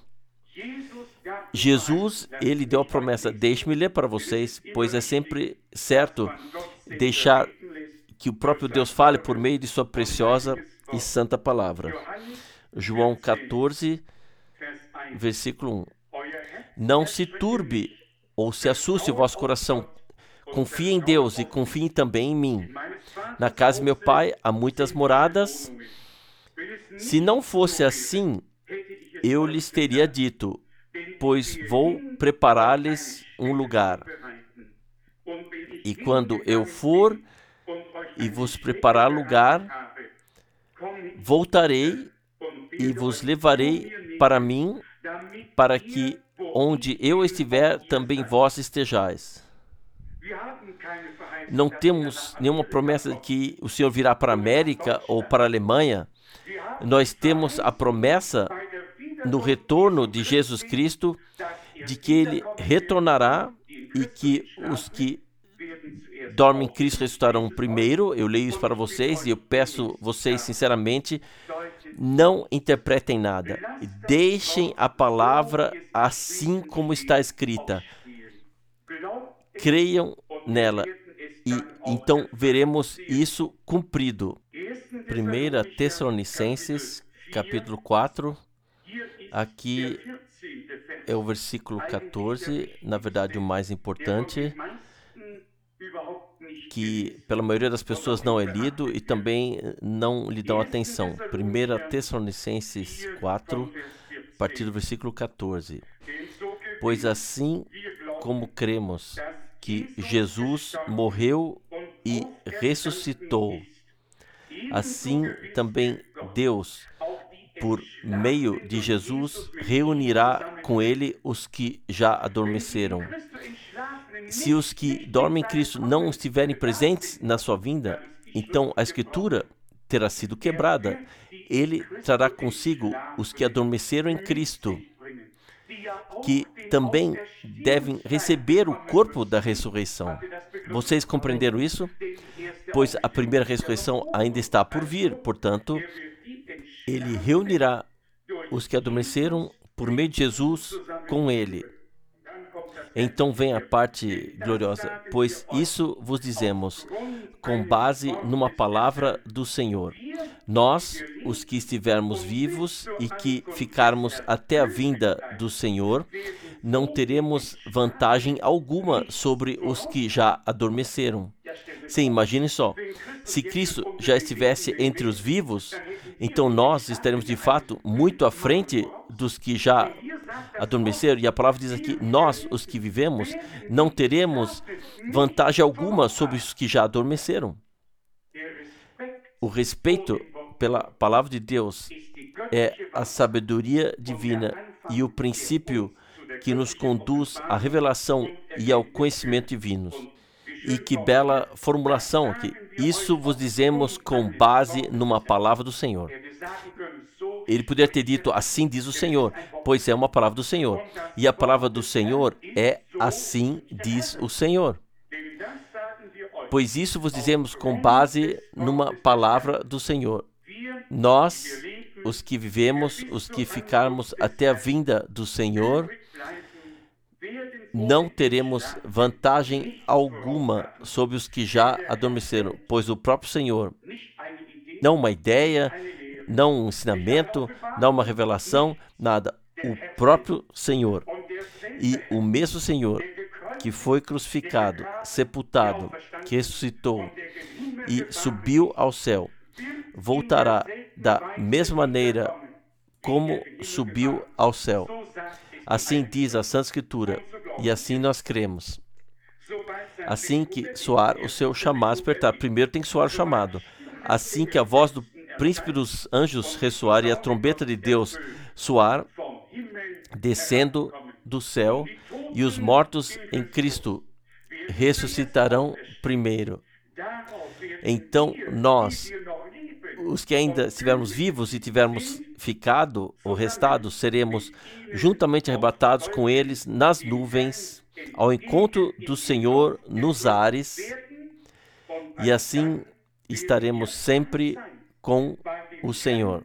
Speaker 1: Jesus, ele deu a promessa. Deixe-me ler para vocês, pois é sempre certo deixar que o próprio Deus fale por meio de sua preciosa e santa palavra. João 14, versículo 1. Não se turbe ou se assuste o vosso coração. Confie em Deus e confie também em mim. Na casa de meu pai há muitas moradas. Se não fosse assim, eu lhes teria dito, pois vou preparar-lhes um lugar. E quando eu for e vos preparar lugar, voltarei e vos levarei para mim, para que onde eu estiver, também vós estejais. Não temos nenhuma promessa de que o Senhor virá para a América ou para a Alemanha. Nós temos a promessa no retorno de Jesus Cristo de que Ele retornará e que os que dormem em Cristo ressuscitarão primeiro. Eu leio isso para vocês e eu peço vocês sinceramente, não interpretem nada. Deixem a palavra assim como está escrita. Creiam nela e então veremos isso cumprido. 1 Tessalonicenses, capítulo 4, aqui é o versículo 14, na verdade o mais importante, que pela maioria das pessoas não é lido e também não lhe dão atenção. 1 Tessalonicenses 4, a partir do versículo 14. Pois assim como cremos que Jesus morreu e ressuscitou, assim também Deus, por meio de Jesus, reunirá com ele os que já adormeceram. Se os que dormem em Cristo não estiverem presentes na sua vinda, então a Escritura terá sido quebrada. Ele trará consigo os que adormeceram em Cristo, que também devem receber o corpo da ressurreição. Vocês compreenderam isso? Pois a primeira ressurreição ainda está por vir, portanto, ele reunirá os que adormeceram por meio de Jesus com ele. Então vem a parte gloriosa. Pois isso vos dizemos, com base numa palavra do Senhor. Nós, os que estivermos vivos e que ficarmos até a vinda do Senhor, não teremos vantagem alguma sobre os que já adormeceram. Sim, imagine só. Se Cristo já estivesse entre os vivos, então nós estaremos de fato muito à frente dos que já adormeceram. E a palavra diz aqui, nós, os que vivemos, não teremos vantagem alguma sobre os que já adormeceram. O respeito pela palavra de Deus é a sabedoria divina e o princípio que nos conduz à revelação e ao conhecimento divinos. E que bela formulação aqui. Isso vos dizemos com base numa palavra do Senhor. Ele poderia ter dito, assim diz o Senhor, pois é uma palavra do Senhor. E a palavra do Senhor é, assim diz o Senhor. Pois isso vos dizemos com base numa palavra do Senhor. Nós, os que vivemos, os que ficarmos até a vinda do Senhor, não teremos vantagem alguma sobre os que já adormeceram, pois o próprio Senhor, não uma ideia, não um ensinamento, não uma revelação, nada, o próprio Senhor. E o mesmo Senhor que foi crucificado, sepultado, que ressuscitou e subiu ao céu, voltará da mesma maneira como subiu ao céu. Assim diz a Santa Escritura, e assim nós cremos. Assim que soar o seu chamado, despertar. Primeiro tem que soar o chamado. Assim que a voz do príncipe dos anjos ressoar e a trombeta de Deus soar, descendo do céu, e os mortos em Cristo ressuscitarão primeiro. Então nós, os que ainda estivermos vivos e tivermos ficado ou restado, seremos juntamente arrebatados com eles nas nuvens, ao encontro do Senhor nos ares, e assim estaremos sempre com o Senhor.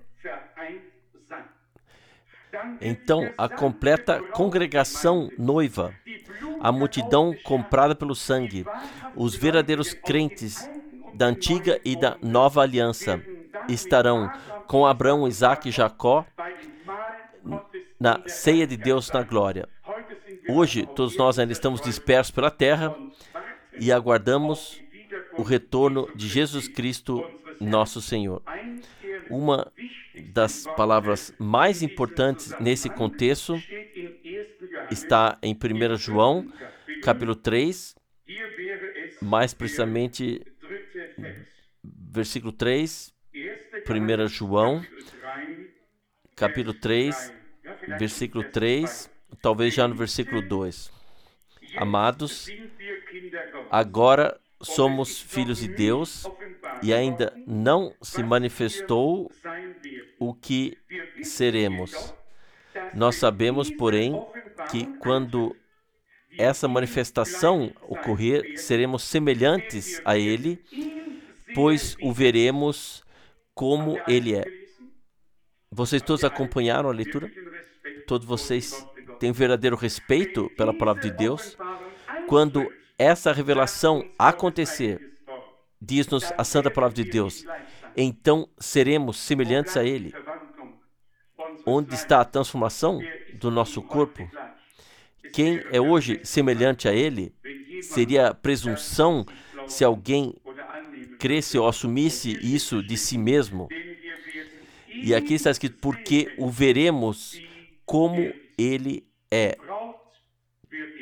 Speaker 1: Então, a completa congregação noiva, a multidão comprada pelo sangue, os verdadeiros crentes da antiga e da nova aliança, estarão com Abraão, Isaque e Jacó na ceia de Deus na glória. Hoje, todos nós ainda estamos dispersos pela terra e aguardamos o retorno de Jesus Cristo, nosso Senhor. Uma das palavras mais importantes nesse contexto está em 1 João, capítulo 3, mais precisamente, versículo 3, 1 João, capítulo 3, versículo 3, talvez já no versículo 2. Amados, agora somos filhos de Deus e ainda não se manifestou o que seremos. Nós sabemos, porém, que quando essa manifestação ocorrer, seremos semelhantes a Ele, pois o veremos como Ele é. Vocês todos acompanharam a leitura? Todos vocês têm um verdadeiro respeito pela palavra de Deus? Quando essa revelação acontecer, diz-nos a santa palavra de Deus, então seremos semelhantes a Ele. Onde está a transformação do nosso corpo? Quem é hoje semelhante a Ele? Seria presunção se alguém cresce ou assumisse isso de si mesmo. E aqui está escrito, porque o veremos como Ele é.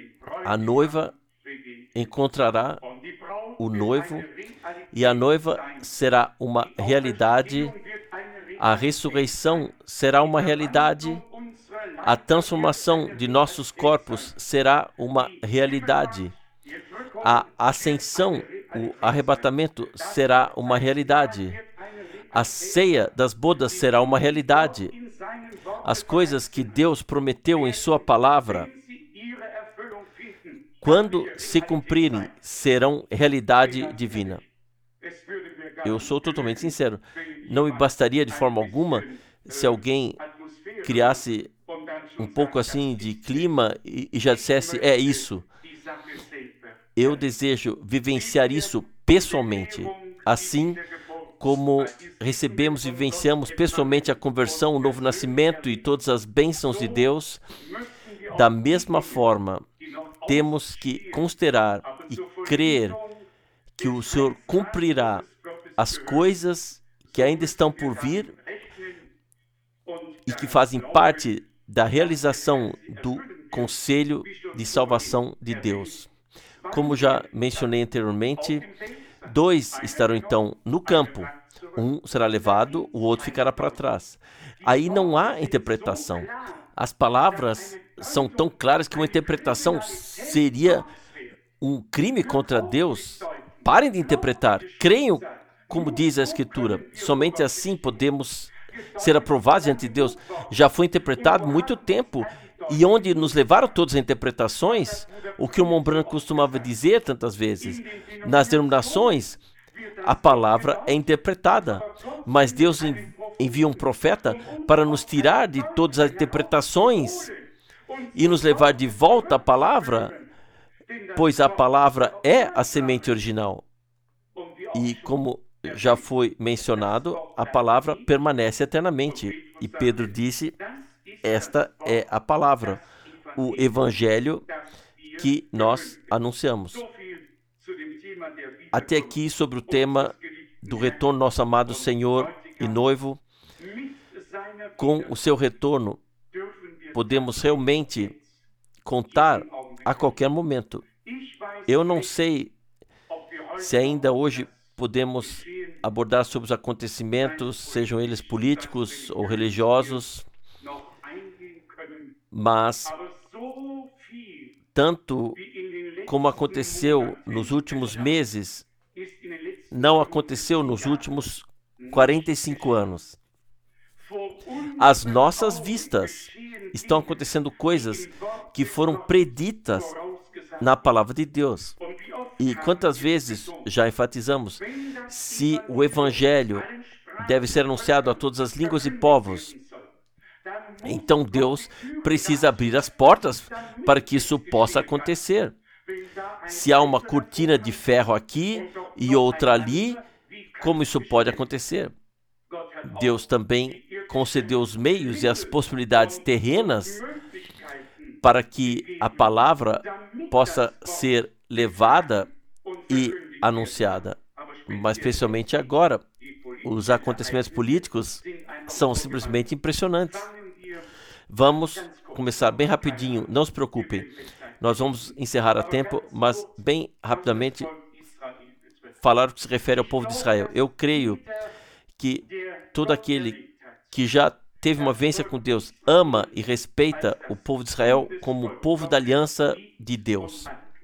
Speaker 1: a noiva encontrará o noivo e a noiva será uma realidade, a ressurreição será uma realidade, a transformação de nossos corpos será uma realidade, a ascensão, o arrebatamento será uma realidade, a ceia das bodas será uma realidade. As coisas que Deus prometeu em sua palavra, quando se cumprirem, serão realidade divina. Eu sou totalmente sincero. Não me bastaria de forma alguma se alguém criasse um pouco assim de clima e já dissesse, é isso. Eu desejo vivenciar isso pessoalmente, assim como recebemos e vivenciamos pessoalmente a conversão, o novo nascimento e todas as bênçãos de Deus. Da mesma forma, temos que considerar e crer que o Senhor cumprirá as coisas que ainda estão por vir e que fazem parte da realização do conselho de salvação de Deus. Como já mencionei anteriormente, 2 estarão então no campo. Um será levado, o outro ficará para trás. Aí não há interpretação. As palavras são tão claras que uma interpretação seria um crime contra Deus. Parem de interpretar. Creiam como diz a Escritura. Somente assim podemos ser aprovados diante de Deus. Já foi interpretado muito tempo. E onde nos levaram todas as interpretações, o que o irmão Branco costumava dizer tantas vezes, nas denominações, a palavra é interpretada, mas Deus envia um profeta para nos tirar de todas as interpretações e nos levar de volta à palavra, pois a palavra é a semente original. E como já foi mencionado, a palavra permanece eternamente. E Pedro disse, esta é a palavra, o evangelho que nós anunciamos. Até aqui sobre o tema do retorno do nosso amado Senhor e noivo. Com o seu retorno, podemos realmente contar a qualquer momento. Eu não sei se ainda hoje podemos abordar sobre os acontecimentos, sejam eles políticos ou religiosos, mas tanto como aconteceu nos últimos meses, não aconteceu nos últimos 45 anos. Às nossas vistas estão acontecendo coisas que foram preditas na palavra de Deus. E quantas vezes já enfatizamos, se o evangelho deve ser anunciado a todas as línguas e povos, então Deus precisa abrir as portas para que isso possa acontecer. Se há uma cortina de ferro aqui e outra ali, como isso pode acontecer? Deus também concedeu os meios e as possibilidades terrenas para que a palavra possa ser levada e anunciada. Mas especialmente agora, os acontecimentos políticos são simplesmente impressionantes. Vamos começar bem rapidinho, não se preocupem. Nós vamos encerrar a tempo, mas bem rapidamente falar o que se refere ao povo de Israel. Eu creio que todo aquele que já teve uma vivência com Deus ama e respeita o povo de Israel como o povo da aliança de Deus.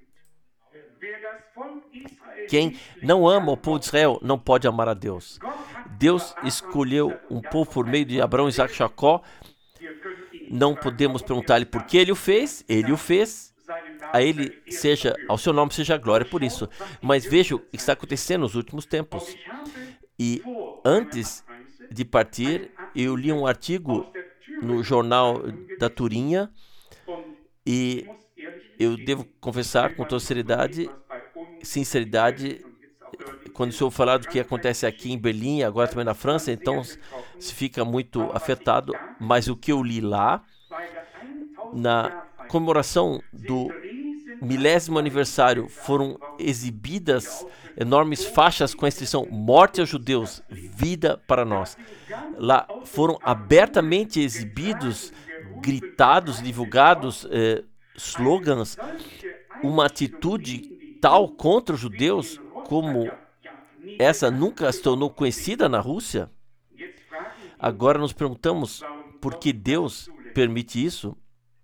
Speaker 1: Quem não ama o povo de Israel não pode amar a Deus. Deus escolheu um povo por meio de Abraão, Isaac e Jacó. Não podemos perguntar-lhe por que ele o fez. Ele o fez. A ele seja, ao seu nome seja a glória por isso. Mas veja o que está acontecendo nos últimos tempos. E antes de partir, eu li um artigo no jornal da Turinha e eu devo confessar com toda sinceridade, quando se ouve falar do que acontece aqui em Berlim, agora também na França, então se fica muito afetado. Mas o que eu li lá, na comemoração do 1000º aniversário, foram exibidas enormes faixas com a inscrição Morte aos Judeus, Vida para Nós. Lá foram abertamente exibidos, gritados, divulgados slogans uma atitude tal contra os judeus como essa nunca se tornou conhecida na Rússia? Agora nos perguntamos por que Deus permite isso.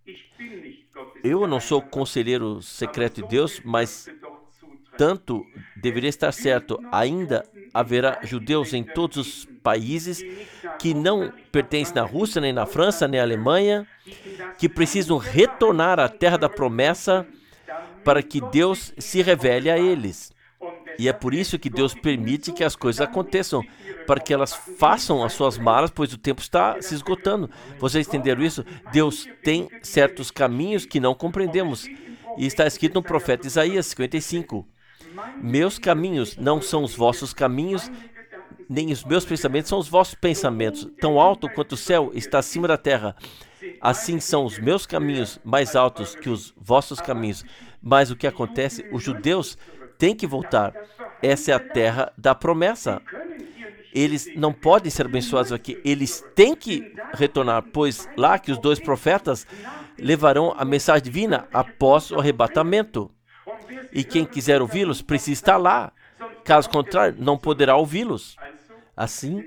Speaker 1: Eu não sou conselheiro secreto de Deus, mas tanto deveria estar certo. Ainda haverá judeus em todos os países que não pertencem na Rússia, nem na França, nem na Alemanha, que precisam retornar à terra da promessa para que Deus se revele a eles. E é por isso que Deus permite que as coisas aconteçam, para que elas façam as suas malas, pois o tempo está se esgotando. Vocês entenderam isso? Deus tem certos caminhos que não compreendemos. E está escrito no profeta Isaías 55. Meus caminhos não são os vossos caminhos, nem os meus pensamentos são os vossos pensamentos. Tão alto quanto o céu está acima da terra, assim são os meus caminhos mais altos que os vossos caminhos. Mas o que acontece? Os judeus têm que voltar. Essa é a terra da promessa. Eles não podem ser abençoados aqui. Eles têm que retornar, pois lá que os dois profetas levarão a mensagem divina após o arrebatamento. E quem quiser ouvi-los precisa estar lá. Caso contrário, não poderá ouvi-los. Assim,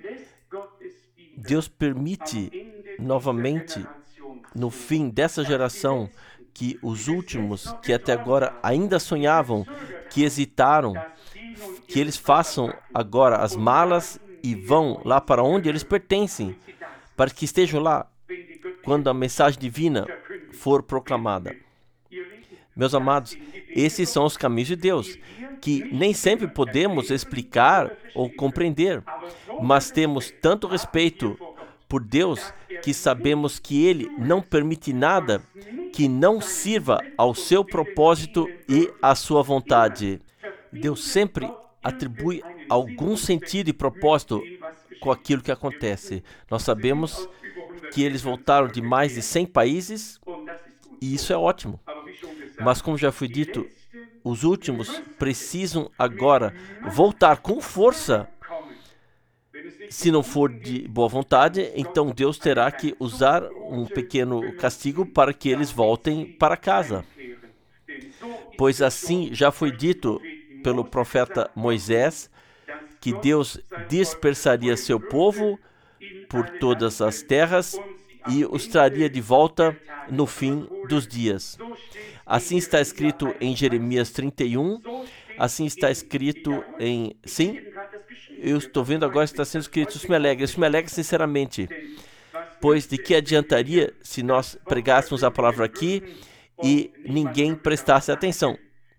Speaker 1: Deus permite novamente, no fim dessa geração, que os últimos, que até agora ainda sonhavam, que hesitaram, que eles façam agora as malas e vão lá para onde eles pertencem, para que estejam lá quando a mensagem divina for proclamada. Meus amados, esses são os caminhos de Deus, que nem sempre podemos explicar ou compreender, mas temos tanto respeito por Deus que sabemos que Ele não permite nada que não sirva ao seu propósito e à sua vontade. Deus sempre atribui algum sentido e propósito com aquilo que acontece. Nós sabemos que eles voltaram de mais de 100 países e isso é ótimo. Mas como já foi dito, os últimos precisam agora voltar com força. Se não for de boa vontade, então Deus terá que usar um pequeno castigo para que eles voltem para casa. Pois assim já foi dito pelo profeta Moisés que Deus dispersaria seu povo por todas as terras e os traria de volta no fim dos dias. Assim está escrito em Jeremias 31, assim está escrito em... Sim, eu estou vendo agora que está sendo escrito, isso me alegra sinceramente, pois de que adiantaria se nós pregássemos a palavra aqui e ninguém prestasse atenção?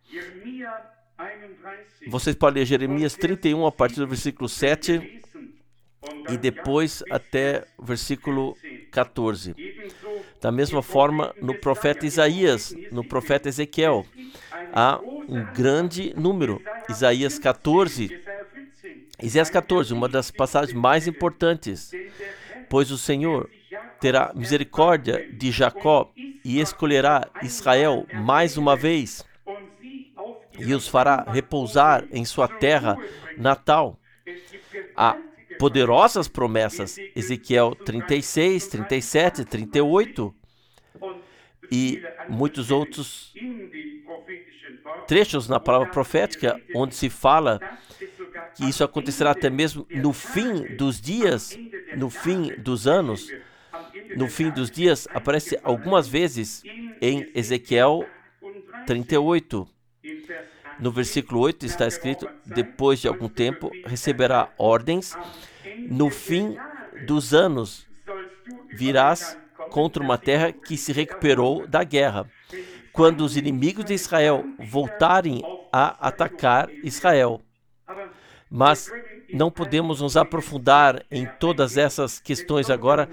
Speaker 1: Vocês podem ler Jeremias 31 a partir do versículo 7 e depois até o versículo 14. Da mesma forma, no profeta Isaías, no profeta Ezequiel, há um grande número. Isaías 14, uma das passagens mais importantes. Pois o Senhor terá misericórdia de Jacó e escolherá Israel mais uma vez e os fará repousar em sua terra natal. Há poderosas promessas, Ezequiel 36, 37, 38 e muitos outros trechos na palavra profética onde se fala que isso acontecerá até mesmo no fim dos dias, no fim dos anos. No fim dos dias aparece algumas vezes em Ezequiel 38. No versículo 8 está escrito: depois de algum tempo receberá ordens, no fim dos anos virás contra uma terra que se recuperou da guerra, quando os inimigos de Israel voltarem a atacar Israel. Mas não podemos nos aprofundar em todas essas questões agora.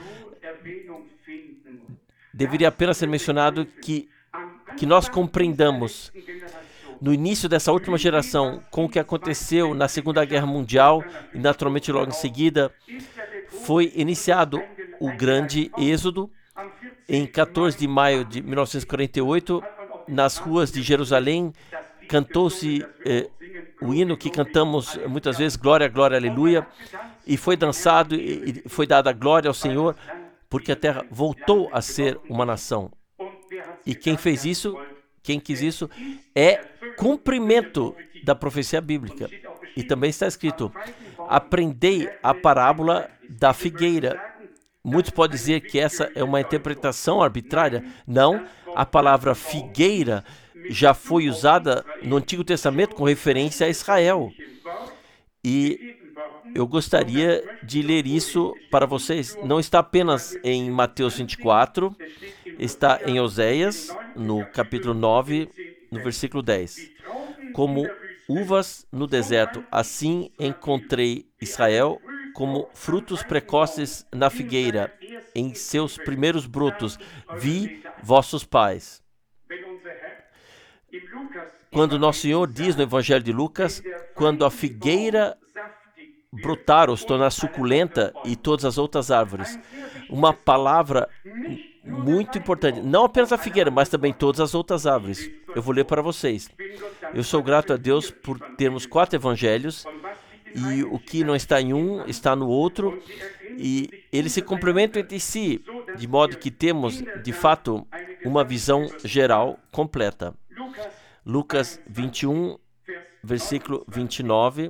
Speaker 1: Deveria apenas ser mencionado que nós compreendamos no início dessa última geração, com o que aconteceu na Segunda Guerra Mundial e naturalmente logo em seguida, foi iniciado o grande êxodo em 14 de maio de 1948, nas ruas de Jerusalém, cantou-se o hino que cantamos muitas vezes, Glória, Glória, Aleluia, e foi dançado e foi dada glória ao Senhor, porque a terra voltou a ser uma nação. E quem fez isso? Quem quis isso é cumprimento da profecia bíblica. E também está escrito: aprendei a parábola da figueira. Muitos podem dizer que essa é uma interpretação arbitrária. Não, a palavra figueira já foi usada no Antigo Testamento com referência a Israel. E eu gostaria de ler isso para vocês. Não está apenas em Mateus 24, está em Oséias, no capítulo 9, no versículo 10. Como uvas no deserto, assim encontrei Israel, como frutos precoces na figueira, em seus primeiros brotos, vi vossos pais. Quando Nosso Senhor diz no Evangelho de Lucas, quando a figueira brotar ou se tornar suculenta e todas as outras árvores, uma palavra muito importante, não apenas a figueira, mas também todas as outras árvores. Eu vou ler para vocês. Eu sou grato a Deus por termos 4 evangelhos, e o que não está em um está no outro, e eles se complementam entre si, de modo que temos, de fato, uma visão geral completa. Lucas 21, versículo 29.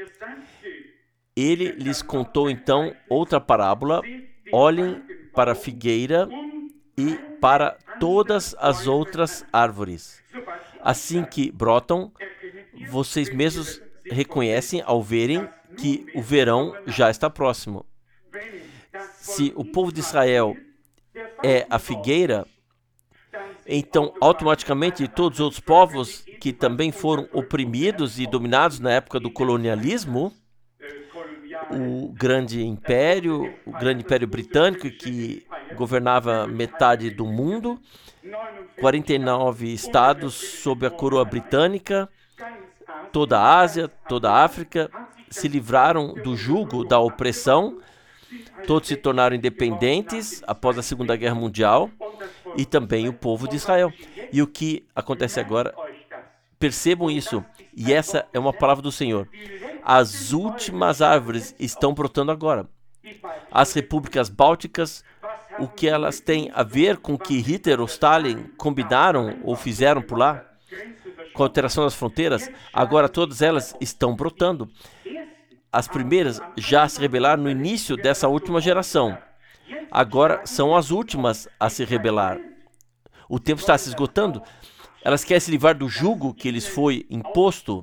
Speaker 1: Ele lhes contou então outra parábola: olhem para a figueira e para todas as outras árvores. Assim que brotam, vocês mesmos reconhecem ao verem que o verão já está próximo. Se o povo de Israel é a figueira, então automaticamente todos os outros povos que também foram oprimidos e dominados na época do colonialismo, o grande império britânico, que governava metade do mundo, 49 estados sob a coroa britânica, toda a Ásia, toda a África, se livraram do jugo da opressão, todos se tornaram independentes após a Segunda Guerra Mundial, e também o povo de Israel. E o que acontece agora? Percebam isso, e essa é uma palavra do Senhor. As últimas árvores estão brotando agora. As repúblicas bálticas, o que elas têm a ver com o que Hitler ou Stalin combinaram ou fizeram por lá, com a alteração das fronteiras, agora todas elas estão brotando. As primeiras já se rebelaram no início dessa última geração. Agora são as últimas a se rebelar. O tempo está se esgotando. Elas querem se livrar do jugo que lhes foi imposto.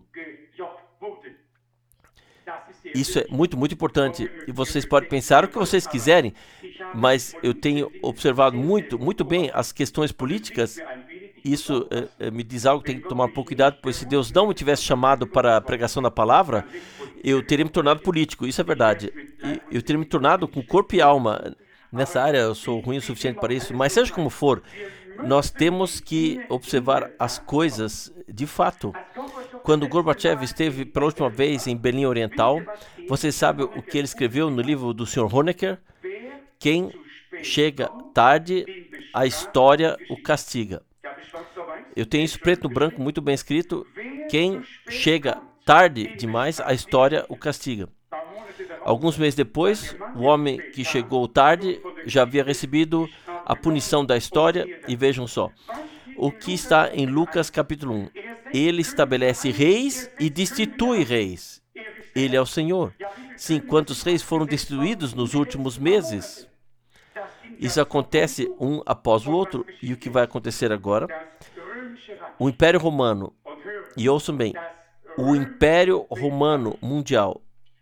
Speaker 1: Isso é muito, muito importante. E vocês podem pensar o que vocês quiserem, mas eu tenho observado muito bem as questões políticas. Isso me diz algo que tem que tomar um pouco de cuidado, pois se Deus não me tivesse chamado para a pregação da palavra, eu teria me tornado político. Isso é verdade. Eu teria me tornado com corpo e alma. Nessa área eu sou ruim o suficiente para isso, mas seja como for, nós temos que observar as coisas de fato. Quando Gorbachev esteve pela última vez em Berlim Oriental, você sabe o que ele escreveu no livro do Sr. Honecker? Quem chega tarde, a história o castiga. Eu tenho isso preto no branco, muito bem escrito. Quem chega tarde demais, a história o castiga. Alguns meses depois, o homem que chegou tarde já havia recebido a punição da história, e vejam só, o que está em Lucas capítulo 1. Ele estabelece reis e destitui reis. Ele é o Senhor. Sim, quantos reis foram destituídos nos últimos meses? Isso acontece um após o outro. E o que vai acontecer agora? O Império Romano, e ouçam bem, o Império Romano Mundial,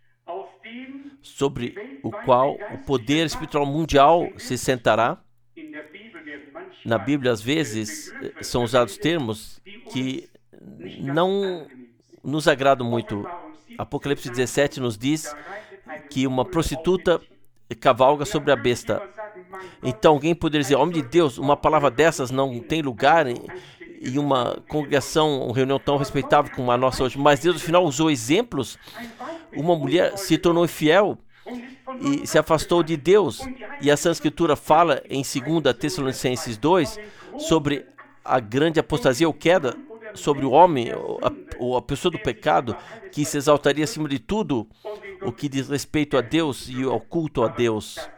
Speaker 1: sobre o qual o poder espiritual mundial se sentará. Na Bíblia, às vezes, são usados termos que não nos agradam muito. Apocalipse 17 nos diz que uma prostituta cavalga sobre a besta. Então alguém poderia dizer: homem de Deus, uma palavra dessas não tem lugar em uma congregação, uma reunião tão respeitável como a nossa hoje. Mas Deus, no final, usou exemplos. Uma mulher se tornou infiel e se afastou de Deus. E a Santa Escritura fala em 2 Tessalonicenses 2 sobre a grande apostasia ou queda, sobre o homem, ou a pessoa do pecado, que se exaltaria acima de tudo o que diz respeito a Deus e ao culto a Deus.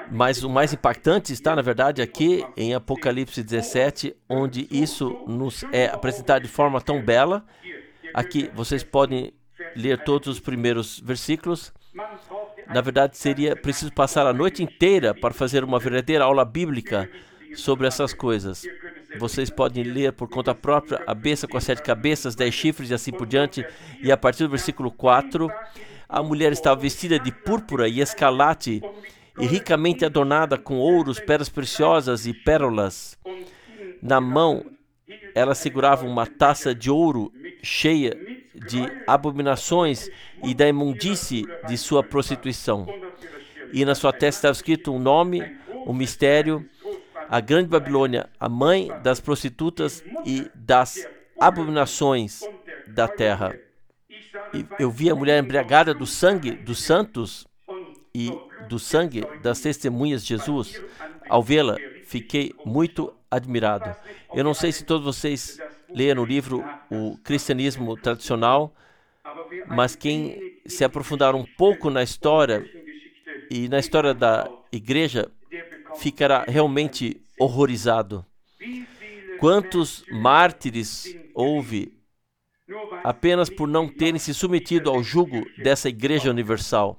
Speaker 1: Mas o mais impactante está, na verdade, aqui em Apocalipse 17, onde isso nos é apresentado de forma tão bela. Aqui vocês podem ler todos os primeiros versículos. Na verdade, seria preciso passar a noite inteira para fazer uma verdadeira aula bíblica sobre essas coisas. Vocês podem ler por conta própria a besta com as 7 cabeças, 10 chifres e assim por diante. E a partir do versículo 4, a mulher estava vestida de púrpura e escarlate e ricamente adornada com ouros, pedras preciosas e pérolas. Na mão, ela segurava uma taça de ouro cheia de abominações e da imundície de sua prostituição. E na sua testa estava escrito um nome, um mistério, a Grande Babilônia, a mãe das prostitutas e das abominações da terra. E eu vi a mulher embriagada do sangue dos santos e do sangue das testemunhas de Jesus. Ao vê-la, fiquei muito admirado. Eu não sei se todos vocês leram o livro O Cristianismo Tradicional, mas quem se aprofundar um pouco na história e na história da igreja ficará realmente horrorizado. Quantos mártires houve apenas por não terem se submetido ao jugo dessa igreja universal?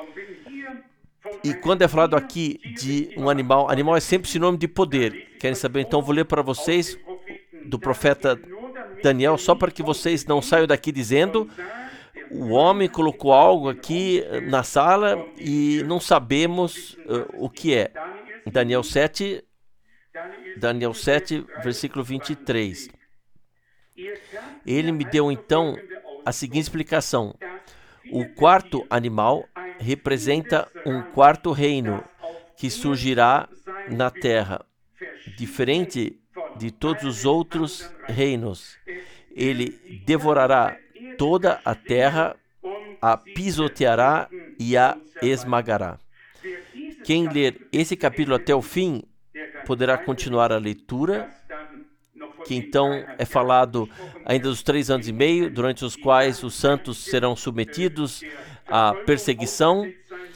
Speaker 1: E quando é falado aqui de um animal, animal é sempre sinônimo de poder. Querem saber? Então vou ler para vocês do profeta Daniel, só para que vocês não saiam daqui dizendo: o homem colocou algo aqui na sala e não sabemos o que é. Daniel 7, versículo 23. Ele me deu então a seguinte explicação: o quarto animal representa um quarto reino que surgirá na terra, diferente de todos os outros reinos. Ele devorará toda a terra, a pisoteará e a esmagará. Quem ler esse capítulo até o fim poderá continuar a leitura, que então é falado ainda dos 3 anos e meio, durante os quais os santos serão submetidos à perseguição.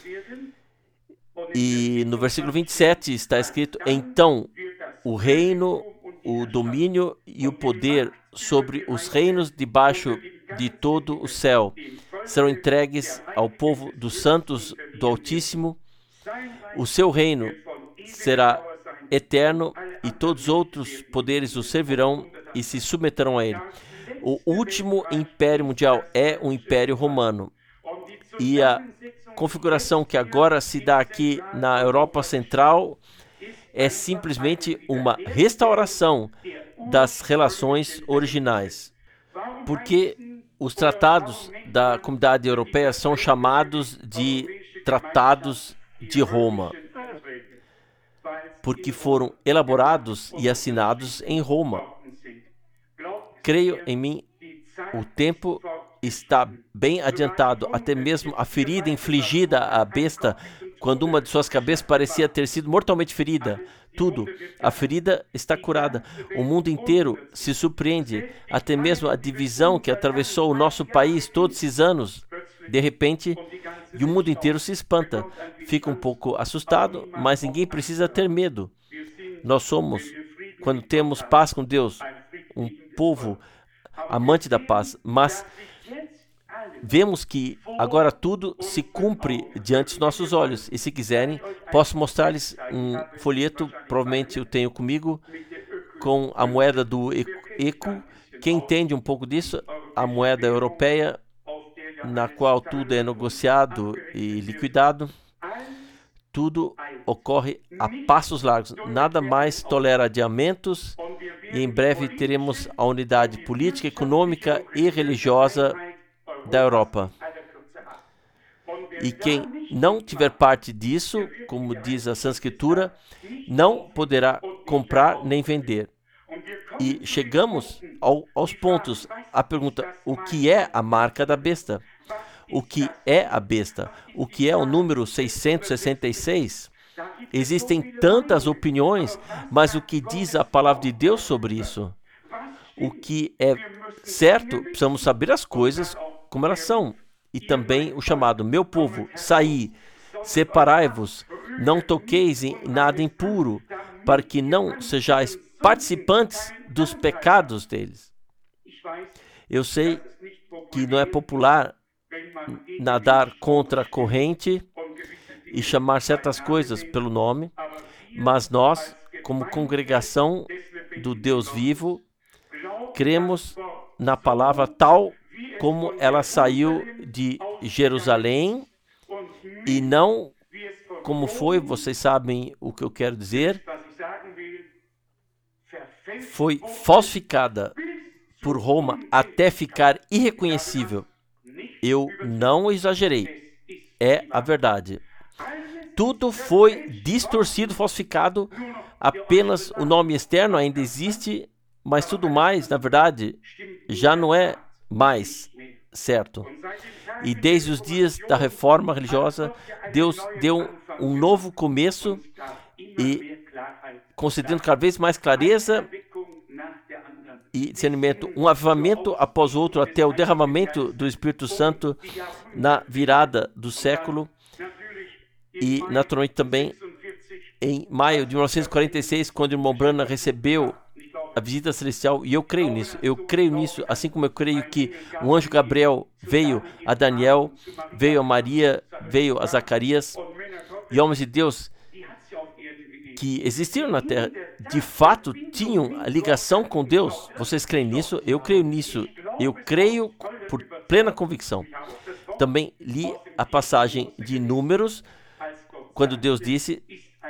Speaker 1: E no versículo 27 está escrito: então o reino, o domínio e o poder sobre os reinos debaixo de todo o céu serão entregues ao povo dos santos do Altíssimo. O seu reino será eterno e todos os outros poderes o servirão e se submeterão a ele. O último império mundial é o Império Romano. E a configuração que agora se dá aqui na Europa Central é simplesmente uma restauração das relações originais. Porque os tratados da Comunidade Europeia são chamados de Tratados de Roma, porque foram elaborados e assinados em Roma. Creio em mim, o tempo está bem adiantado. Até mesmo a ferida infligida à besta, quando uma de suas cabeças parecia ter sido mortalmente ferida. Tudo, a ferida está curada. O mundo inteiro se surpreende. Até mesmo a divisão que atravessou o nosso país todos esses anos, de repente, e o mundo inteiro se espanta. Fica um pouco assustado, mas ninguém precisa ter medo. Nós somos, quando temos paz com Deus, um povo amante da paz, mas vemos que agora tudo se cumpre diante dos nossos olhos. E se quiserem, posso mostrar-lhes um folheto, provavelmente eu tenho comigo, com a moeda do eco. Quem entende um pouco disso, a moeda europeia, na qual tudo é negociado e liquidado. Tudo ocorre a passos largos. Nada mais tolera adiamentos. E em breve teremos a unidade política, econômica e religiosa da Europa. E quem não tiver parte disso, como diz a Santa Escritura, não poderá comprar nem vender. E chegamos aos pontos. A pergunta: o que é a marca da besta? O que é a besta? O que é o número 666? Existem tantas opiniões, mas o que diz a palavra de Deus sobre isso? O que é certo, precisamos saber as coisas como elas são. E também o chamado: meu povo, saí, separai-vos, não toqueis em nada impuro, para que não sejais participantes dos pecados deles. Eu sei que não é popular nadar contra a corrente e chamar certas coisas pelo nome, mas nós, como congregação do Deus vivo, cremos na palavra tal como ela saiu de Jerusalém e não como foi, vocês sabem o que eu quero dizer, foi falsificada por Roma até ficar irreconhecível. Eu não exagerei, é a verdade. Tudo foi distorcido, falsificado, apenas o nome externo ainda existe, mas tudo mais, na verdade, já não é mais certo. E desde os dias da reforma religiosa, Deus deu um novo começo e concedendo cada vez mais clareza e discernimento, um avivamento após o outro até o derramamento do Espírito Santo na virada do século e naturalmente também em maio de 1946, quando o irmão Branham recebeu a visita celestial, e eu creio nisso, assim como eu creio que o anjo Gabriel veio a Daniel, veio a Maria, veio a Zacarias, e homens de Deus que existiram na terra, de fato tinham a ligação com Deus. Vocês creem nisso? Eu creio nisso. Eu creio por plena convicção. Também li a passagem de Números, quando Deus disse: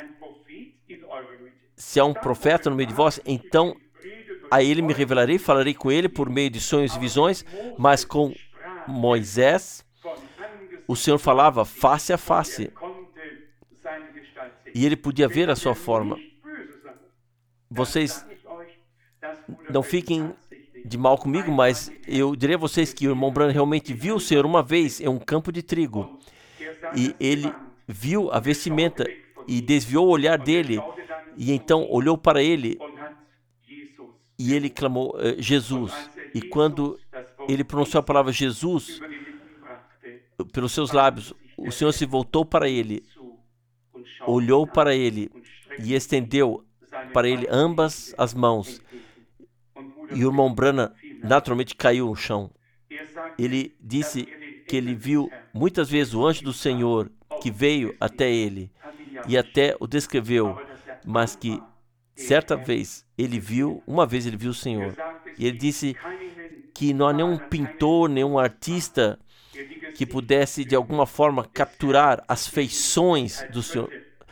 Speaker 1: se há um profeta no meio de vós, então a ele me revelarei, falarei com ele por meio de sonhos e visões. Mas com Moisés, o Senhor falava face a face, e ele podia ver a sua forma. Vocês não fiquem de mal comigo, mas eu direi a vocês que o irmão Branham realmente viu o Senhor uma vez em um campo de trigo, e ele viu a vestimenta e desviou o olhar dele, e então olhou para ele e ele clamou Jesus. E quando ele pronunciou a palavra Jesus pelos seus lábios, o Senhor se voltou para ele, olhou para ele e estendeu para ele ambas as mãos, e o irmão Branham naturalmente caiu no chão. Ele disse que ele viu muitas vezes o anjo do Senhor que veio até ele e até o descreveu, mas que certa vez uma vez ele viu o Senhor. E ele disse que não há nenhum pintor, nenhum artista que pudesse de alguma forma capturar as feições do Senhor.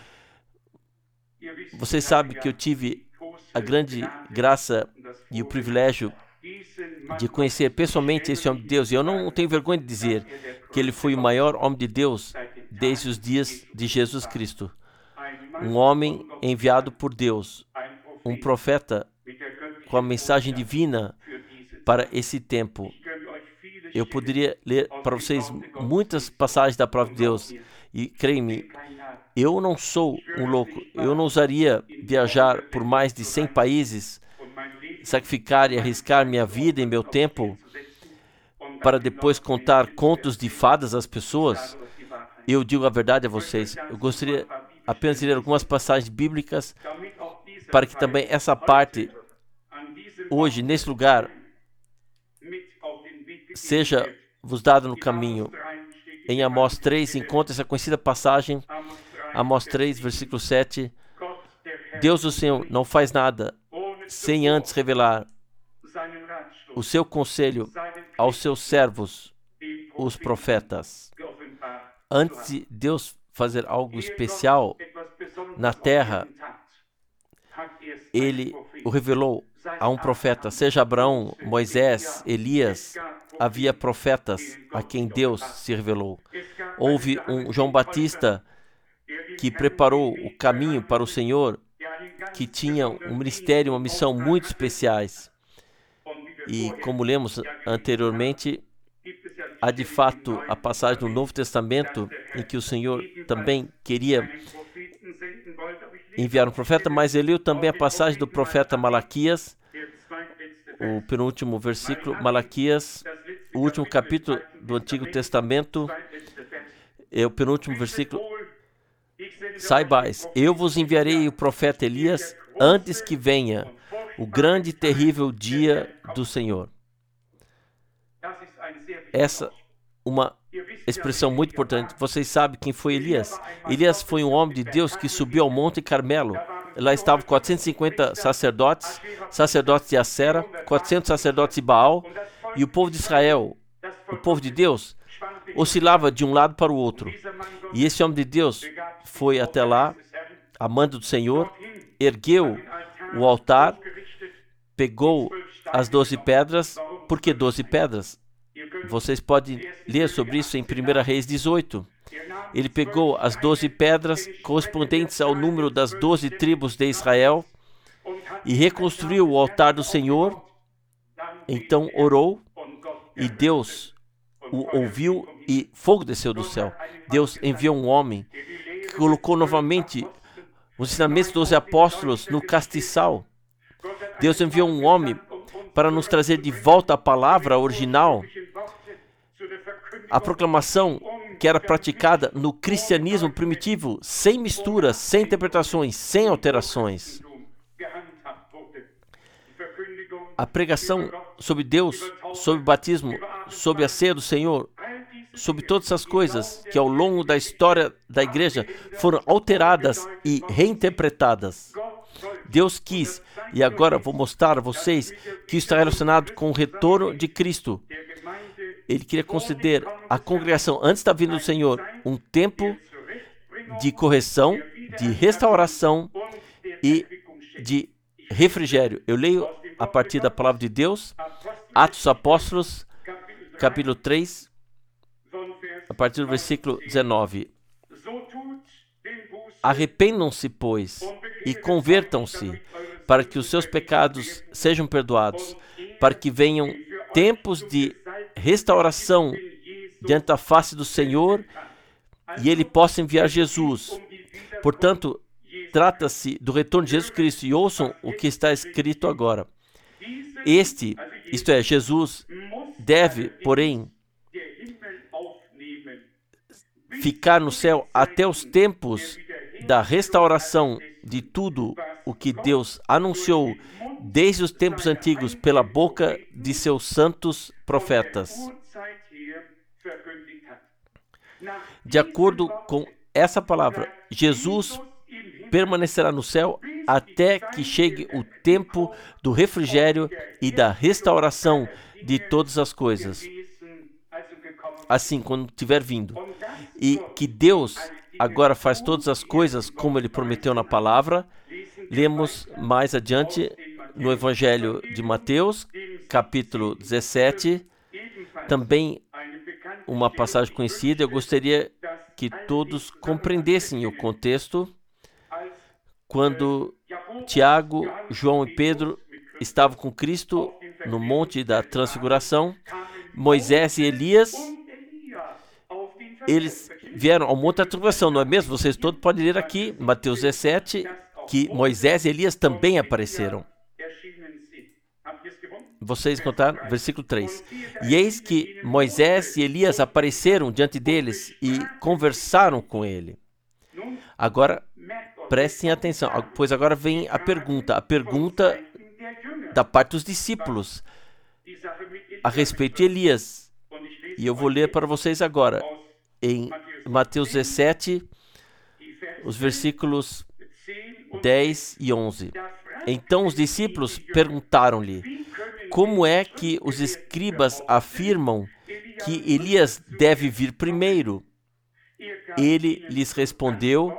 Speaker 1: Vocês sabem que eu tive a grande graça e o privilégio de conhecer pessoalmente esse homem de Deus, e eu não tenho vergonha de dizer que ele foi o maior homem de Deus desde os dias de Jesus Cristo. Um homem enviado por Deus, um profeta com a mensagem divina para esse tempo. Eu poderia ler para vocês muitas passagens da palavra de Deus, e creia-me, eu não sou um louco. Eu não ousaria viajar por mais de 100 países, sacrificar e arriscar minha vida e meu tempo para depois contar contos de fadas às pessoas. Eu digo a verdade a vocês. Eu gostaria apenas de ler algumas passagens bíblicas para que também essa parte, hoje, nesse lugar, seja vos dada no caminho. Em Amós 3, encontra essa conhecida passagem, Amós 3, versículo 7. Deus, o Senhor, não faz nada sem antes revelar o seu conselho aos seus servos, os profetas. Antes de Deus fazer algo especial na terra, ele o revelou a um profeta, seja Abraão, Moisés, Elias. Havia profetas a quem Deus se revelou. Houve um João Batista que preparou o caminho para o Senhor, que tinha um ministério, uma missão muito especiais. E como lemos anteriormente, há de fato a passagem do Novo Testamento em que o Senhor também queria enviar um profeta, mas ele leu também a passagem do profeta Malaquias, o penúltimo versículo, Malaquias, o último capítulo do Antigo Testamento, é o penúltimo versículo. saibais, eu vos enviarei o profeta Elias antes que venha o grande e terrível dia do Senhor. Essa uma expressão muito importante. Vocês sabem quem foi Elias? Elias foi um homem de Deus que subiu ao Monte Carmelo. Lá estavam 450 sacerdotes, sacerdotes de Acera, 400 sacerdotes de Baal, e o povo de Israel, o povo de Deus, oscilava de um lado para o outro. E esse homem de Deus foi até lá, amando do Senhor, ergueu o altar, pegou as 12 pedras. Por que 12 pedras? Vocês podem ler sobre isso em 1 Reis 18. Ele pegou as 12 pedras correspondentes ao número das 12 tribos de Israel e reconstruiu o altar do Senhor. Então orou e Deus o ouviu e fogo desceu do céu. Deus enviou um homem que colocou novamente os ensinamentos dos apóstolos no castiçal. Deus enviou um homem para nos trazer de volta a palavra original, a proclamação que era praticada no cristianismo primitivo, sem misturas, sem interpretações, sem alterações. A pregação sobre Deus, sobre o batismo, sobre a ceia do Senhor, sobre todas essas coisas que ao longo da história da igreja foram alteradas e reinterpretadas. Deus quis, e agora vou mostrar a vocês que isso está relacionado com o retorno de Cristo. Ele queria conceder à congregação, antes da vinda do Senhor, um tempo de correção, de restauração e de refrigério. Eu leio a partir da palavra de Deus, Atos dos Apóstolos, capítulo 3, a partir do versículo 19. Arrependam-se, pois, e convertam-se, para que os seus pecados sejam perdoados, para que venham tempos de restauração diante da face do Senhor e Ele possa enviar Jesus. Portanto, trata-se do retorno de Jesus Cristo, e ouçam o que está escrito agora. Isto é, Jesus deve, porém, ficar no céu até os tempos da restauração de tudo o que Deus anunciou desde os tempos antigos pela boca de seus santos profetas. De acordo com essa palavra, Jesus permanecerá no céu até que chegue o tempo do refrigério e da restauração de todas as coisas. Assim, quando tiver vindo. E que Deus agora faz todas as coisas como Ele prometeu na palavra. Lemos mais adiante no Evangelho de Mateus, capítulo 17, também uma passagem conhecida. Eu gostaria que todos compreendessem o contexto. Quando Tiago, João e Pedro estavam com Cristo no Monte da Transfiguração, Moisés e Elias, eles vieram ao Monte da Transfiguração, não é mesmo? Vocês todos podem ler aqui, Mateus 17, que Moisés e Elias também apareceram. Vocês contaram? Versículo 3. E eis que Moisés e Elias apareceram diante deles e conversaram com ele. Agora, prestem atenção, pois agora vem a pergunta da parte dos discípulos a respeito de Elias. E eu vou ler para vocês agora, em Mateus 17, os versículos 10 e 11. Então os discípulos perguntaram-lhe: como é que os escribas afirmam que Elias deve vir primeiro? Ele lhes respondeu: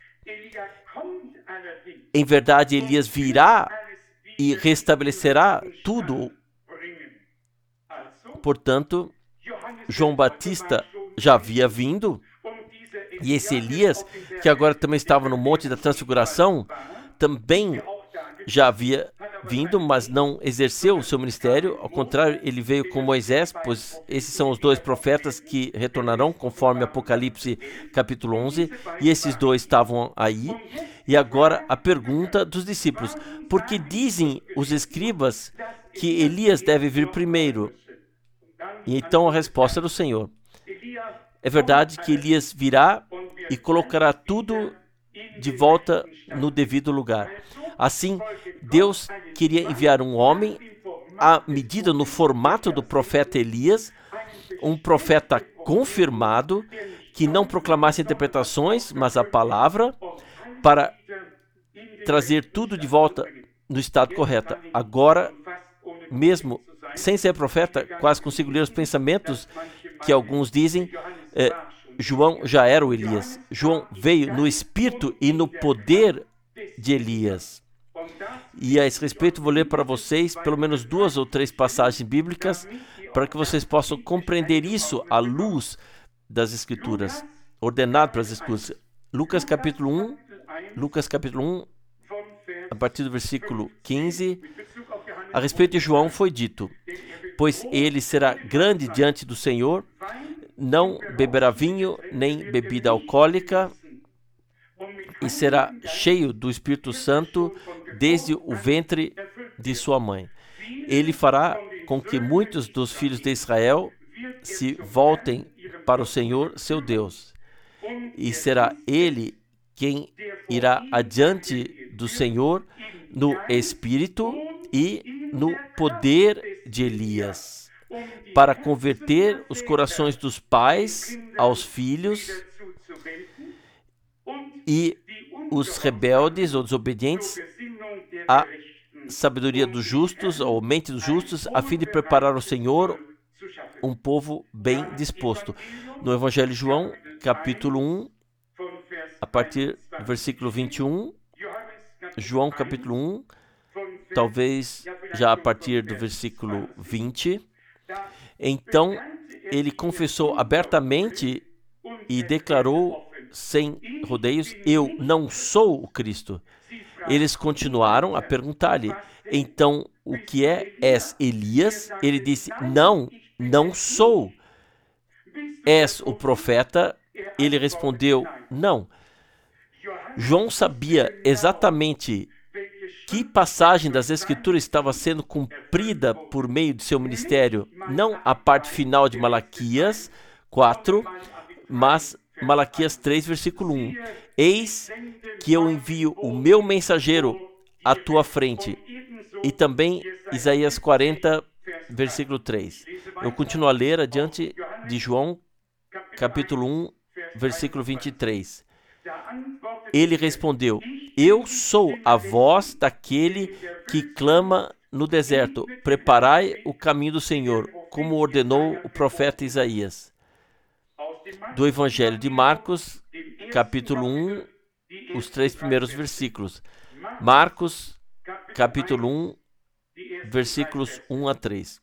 Speaker 1: em verdade, Elias virá e restabelecerá tudo. Portanto, João Batista já havia vindo, e esse Elias, que agora também estava no Monte da Transfiguração, também já havia vindo, mas não exerceu o seu ministério. Ao contrário, ele veio com Moisés, pois esses são os dois profetas que retornarão, conforme Apocalipse capítulo 11, e esses dois estavam aí. E agora a pergunta dos discípulos: por que dizem os escribas que Elias deve vir primeiro? E então a resposta do Senhor: é verdade que Elias virá e colocará tudo de volta no devido lugar. Assim, Deus queria enviar um homem à medida no formato do profeta Elias, um profeta confirmado, que não proclamasse interpretações, mas a palavra, para trazer tudo de volta no estado correto. Agora, mesmo sem ser profeta, quase consigo ler os pensamentos que alguns dizem. João já era o Elias. João veio no espírito e no poder de Elias. E a esse respeito vou ler para vocês pelo menos 2 ou 3 passagens bíblicas para que vocês possam compreender isso à luz das Escrituras, ordenado pelas Escrituras. Lucas capítulo 1, a partir do versículo 15, a respeito de João foi dito: pois ele será grande diante do Senhor, não beberá vinho nem bebida alcoólica, e será cheio do Espírito Santo desde o ventre de sua mãe. Ele fará com que muitos dos filhos de Israel se voltem para o Senhor, seu Deus. E será ele quem irá adiante do Senhor no Espírito e no poder de Elias, para converter os corações dos pais aos filhos e os rebeldes ou desobedientes à sabedoria dos justos, ou mente dos justos, a fim de preparar ao Senhor um povo bem disposto. No Evangelho de João, capítulo 1, a partir do versículo 21, João capítulo 1, talvez já a partir do versículo 20, então ele confessou abertamente e declarou sem rodeios: eu não sou o Cristo. Eles continuaram a perguntar-lhe: então o que é? És Elias? Ele disse: não, não sou. És o profeta? Ele respondeu: não. João sabia exatamente que passagem das Escrituras estava sendo cumprida por meio de seu ministério, não a parte final de Malaquias 4, mas Malaquias 3, versículo 1. Eis que eu envio o meu mensageiro à tua frente. E também Isaías 40, versículo 3. Eu continuo a ler adiante de João, capítulo 1, versículo 23. Ele respondeu: eu sou a voz daquele que clama no deserto: preparai o caminho do Senhor, como ordenou o profeta Isaías. Do Evangelho de Marcos, capítulo 1, os 3 primeiros versículos. Marcos, capítulo 1, versículos 1 a 3.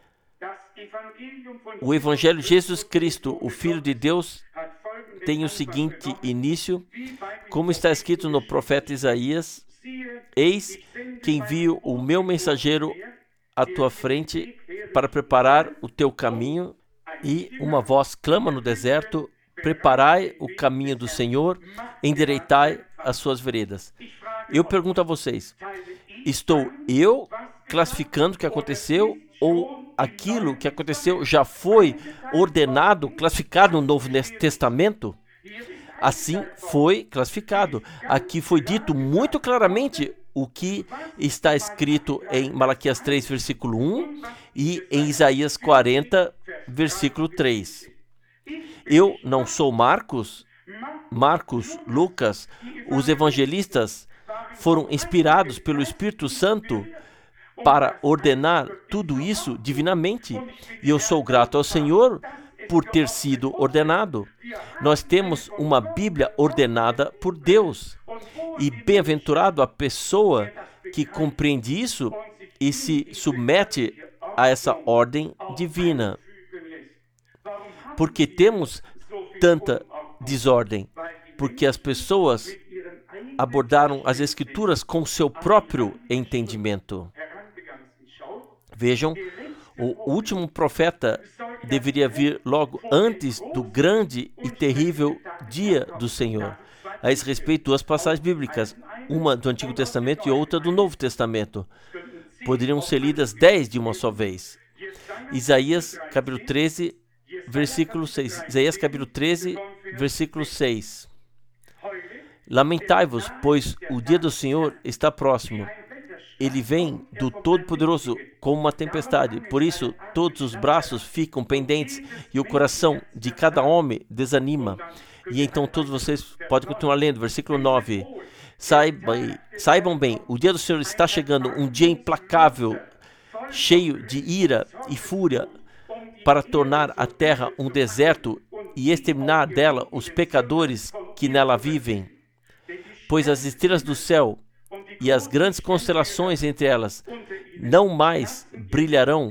Speaker 1: O Evangelho de Jesus Cristo, o Filho de Deus, tem o seguinte início, como está escrito no profeta Isaías: eis que envio o meu mensageiro à tua frente para preparar o teu caminho, e uma voz clama no deserto: preparai o caminho do Senhor, endireitai as suas veredas. Eu pergunto a vocês: estou eu classificando o que aconteceu, ou aquilo que aconteceu já foi ordenado, classificado no Novo Testamento? Assim foi classificado. Aqui foi dito muito claramente o que está escrito em Malaquias 3, versículo 1 e em Isaías 40, versículo 3. Eu não sou Marcos, Lucas, os evangelistas foram inspirados pelo Espírito Santo para ordenar tudo isso divinamente. E eu sou grato ao Senhor por ter sido ordenado. Nós temos uma Bíblia ordenada por Deus. E bem-aventurado a pessoa que compreende isso e se submete a essa ordem divina. Por que temos tanta desordem? Porque as pessoas abordaram as Escrituras com seu próprio entendimento. Vejam, o último profeta deveria vir logo antes do grande e terrível dia do Senhor. A esse respeito, 2 passagens bíblicas, uma do Antigo Testamento e outra do Novo Testamento. Poderiam ser lidas 10 de uma só vez. Isaías, capítulo 13, versículo 6. Isaías, capítulo 13, versículo 6. Lamentai-vos, pois o dia do Senhor está próximo. Ele vem do Todo-Poderoso como uma tempestade. Por isso, todos os braços ficam pendentes e o coração de cada homem desanima. E então todos vocês podem continuar lendo. Versículo 9. Saibam bem, o dia do Senhor está chegando, um dia implacável, cheio de ira e fúria, para tornar a terra um deserto e exterminar dela os pecadores que nela vivem. Pois as estrelas do céu e as grandes constelações entre elas não mais brilharão.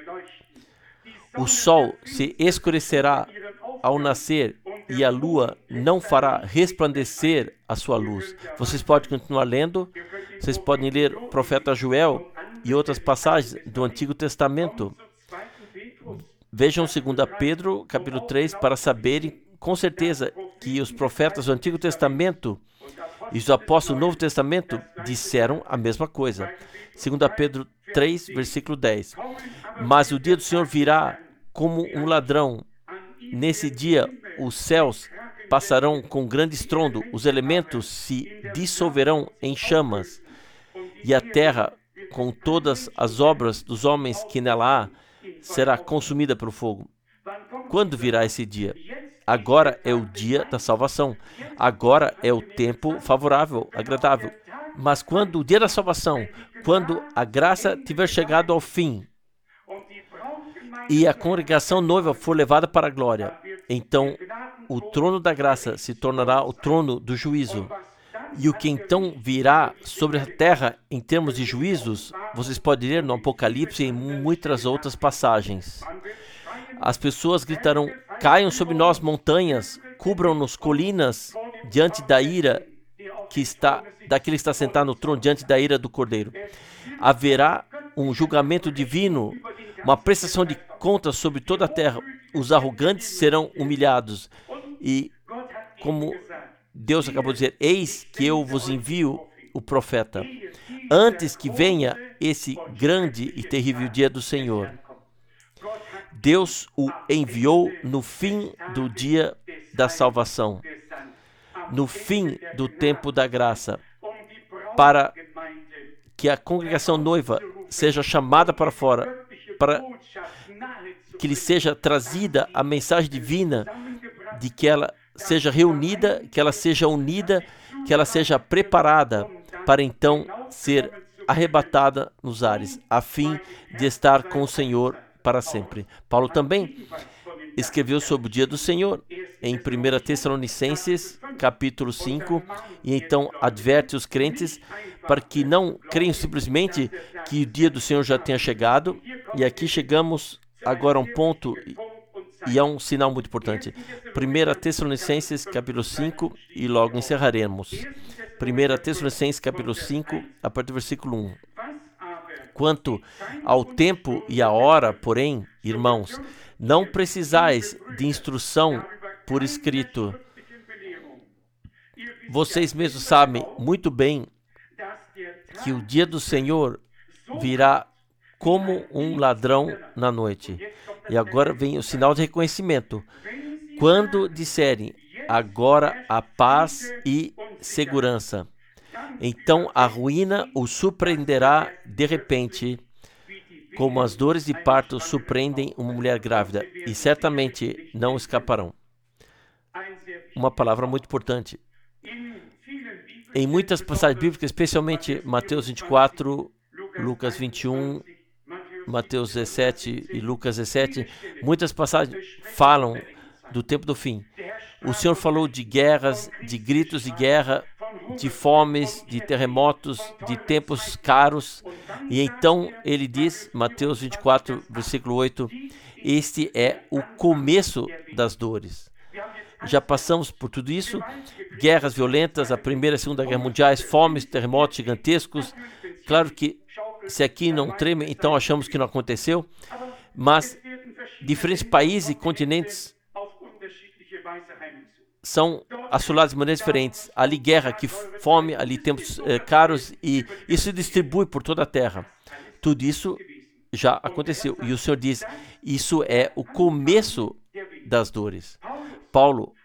Speaker 1: O sol se escurecerá ao nascer e a lua não fará resplandecer a sua luz. Vocês podem continuar lendo. Vocês podem ler o profeta Joel e outras passagens do Antigo Testamento. Vejam 2 Pedro, capítulo 3, para saberem com certeza que os profetas do Antigo Testamento e os apóstolos do Novo Testamento disseram a mesma coisa. 2 Pedro 3, versículo 10. Mas o dia do Senhor virá como um ladrão. Nesse dia, os céus passarão com grande estrondo, os elementos se dissolverão em chamas, e a terra, com todas as obras dos homens que nela há, será consumida pelo fogo. Quando virá esse dia? Agora é o dia da salvação. Agora é o tempo favorável, agradável. Mas quando o dia da salvação, quando a graça tiver chegado ao fim e a congregação noiva for levada para a glória, então o trono da graça se tornará o trono do juízo. E o que então virá sobre a terra em termos de juízos, vocês podem ler no Apocalipse e em muitas outras passagens. As pessoas gritarão: caiam sobre nós montanhas, cubram-nos colinas, diante da ira daquele que está sentado no trono, diante da ira do Cordeiro. Haverá um julgamento divino, uma prestação de contas sobre toda a terra. Os arrogantes serão humilhados. E como Deus acabou de dizer: eis que eu vos envio o profeta, antes que venha esse grande e terrível dia do Senhor. Deus o enviou no fim do dia da salvação, no fim do tempo da graça, para que a congregação noiva seja chamada para fora, para que lhe seja trazida a mensagem divina de que ela seja reunida, que ela seja unida, que ela seja preparada para então ser arrebatada nos ares, a fim de estar com o Senhor para sempre. Paulo também escreveu sobre o dia do Senhor em 1 Tessalonicenses, capítulo 5, e então adverte os crentes para que não creiam simplesmente que o dia do Senhor já tenha chegado. E aqui chegamos agora a um ponto, e é um sinal muito importante. 1 Tessalonicenses, capítulo 5, e logo encerraremos. 1 Tessalonicenses, capítulo 5, a partir do versículo 1. Quanto ao tempo e à hora, porém, irmãos, não precisais de instrução por escrito. Vocês mesmos sabem muito bem que o dia do Senhor virá como um ladrão na noite. E agora vem o sinal de reconhecimento. Quando disserem: agora a paz e segurança, então a ruína os surpreenderá de repente, como as dores de parto surpreendem uma mulher grávida, e certamente não escaparão. Uma palavra muito importante. Em muitas passagens bíblicas, especialmente Mateus 24, Lucas 21, Mateus 17 e Lucas 17, muitas passagens falam do tempo do fim. O Senhor falou de guerras, de gritos de guerra, de fomes, de terremotos, de tempos caros. E então ele diz, Mateus 24, versículo 8, este é o começo das dores. Já passamos por tudo isso, guerras violentas, a Primeira e Segunda Guerra Mundiais, fomes, terremotos gigantescos. Claro que se aqui não treme, então achamos que não aconteceu, mas diferentes países e continentes são assolados de maneiras diferentes. Ali guerra, aqui fome, ali tempos caros, e isso se distribui por toda a terra. Tudo isso já aconteceu. E o Senhor diz, isso é o começo das dores. Paulo,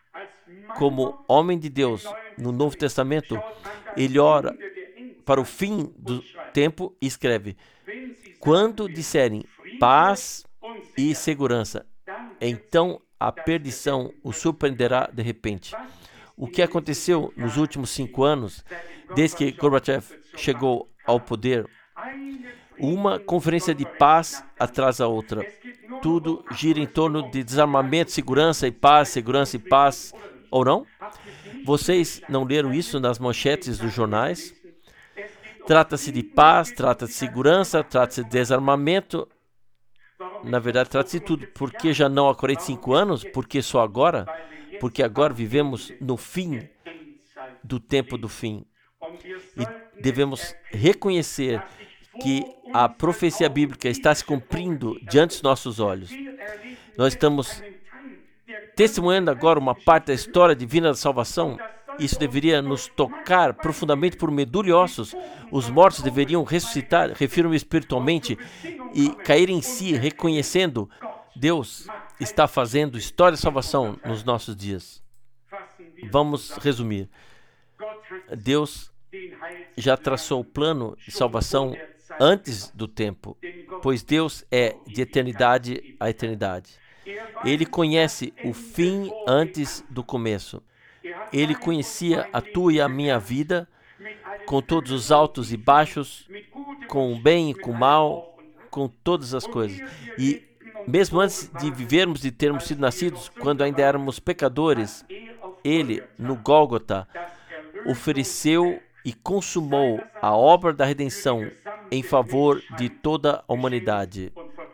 Speaker 1: como homem de Deus no Novo Testamento, ele ora para o fim do tempo e escreve: quando disserem paz e segurança, então a perdição o surpreenderá de repente. O que aconteceu nos últimos 5 anos, desde que Gorbachev chegou ao poder? Uma conferência de paz atrás da outra. Tudo gira em torno de desarmamento, segurança e paz, ou não? Vocês não leram isso nas manchetes dos jornais? Trata-se de paz, trata-se de segurança, trata-se de desarmamento. Na verdade, trata-se de tudo. Por que já não há 45 anos? Por que só agora? Porque agora vivemos no fim do tempo do fim. E devemos reconhecer que a profecia bíblica está se cumprindo diante dos nossos olhos. Nós estamos testemunhando agora uma parte da história divina da salvação. Isso deveria nos tocar profundamente por medula e ossos. Os mortos deveriam ressuscitar, refiro-me espiritualmente, e cair em si, reconhecendo Deus está fazendo história de salvação nos nossos dias. Vamos resumir. Deus já traçou o plano de salvação antes do tempo, pois Deus é de eternidade a eternidade. Ele conhece o fim antes do começo. Ele conhecia a tua e a minha vida, com todos os altos e baixos, com o bem e com o mal, com todas as coisas. E mesmo antes de vivermos e termos sido nascidos, quando ainda éramos pecadores, Ele, no Gólgota, ofereceu e consumou a obra da redenção em favor de toda a humanidade.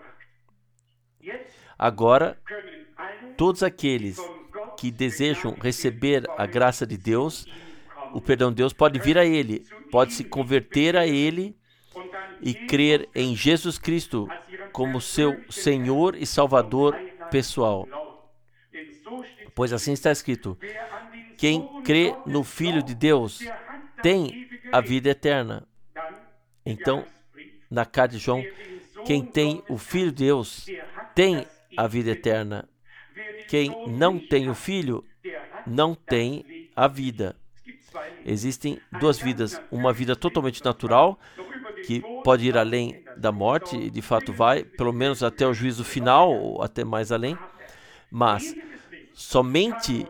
Speaker 1: Agora, todos aqueles que desejam receber a graça de Deus, o perdão de Deus, pode vir a Ele, pode se converter a Ele e crer em Jesus Cristo como seu Senhor e Salvador pessoal. Pois assim está escrito: quem crê no Filho de Deus tem a vida eterna. Então, na carta de João, quem tem o Filho de Deus tem a vida eterna. Quem não tem o Filho não tem a vida. Existem duas vidas. Uma vida totalmente natural, que pode ir além da morte, e de fato vai, pelo menos até o juízo final, ou até mais além. Mas somente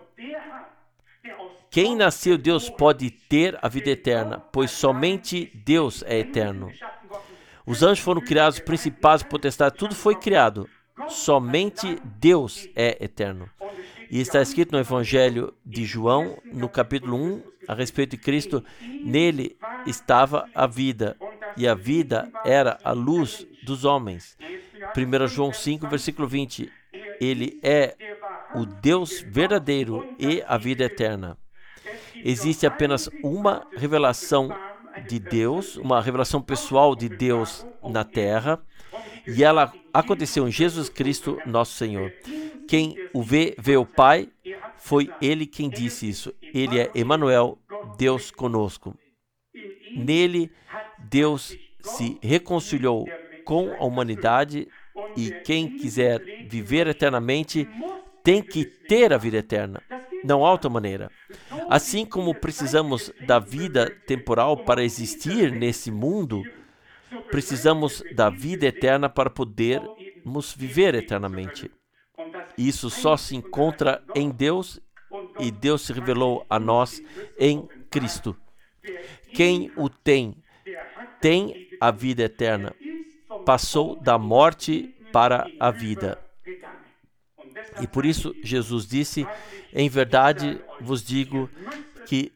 Speaker 1: quem nasceu de Deus pode ter a vida eterna, pois somente Deus é eterno. Os anjos foram criados, os principados, potestades, tudo foi criado. Somente Deus é eterno. E está escrito no Evangelho de João, no capítulo 1, a respeito de Cristo: nele estava a vida, e a vida era a luz dos homens. 1 João 5, versículo 20. Ele é o Deus verdadeiro e a vida eterna. Existe apenas uma revelação de Deus, uma revelação pessoal de Deus na terra, e ela aconteceu em Jesus Cristo, nosso Senhor. Quem o vê, vê o Pai. Foi Ele quem disse isso. Ele é Emanuel, Deus conosco. Nele, Deus se reconciliou com a humanidade, e quem quiser viver eternamente tem que ter a vida eterna. Não há outra maneira. Assim como precisamos da vida temporal para existir nesse mundo, precisamos da vida eterna para podermos viver eternamente. Isso só se encontra em Deus, e Deus se revelou a nós em Cristo. Quem o tem, tem a vida eterna. Passou da morte para a vida. E por isso Jesus disse: em verdade vos digo que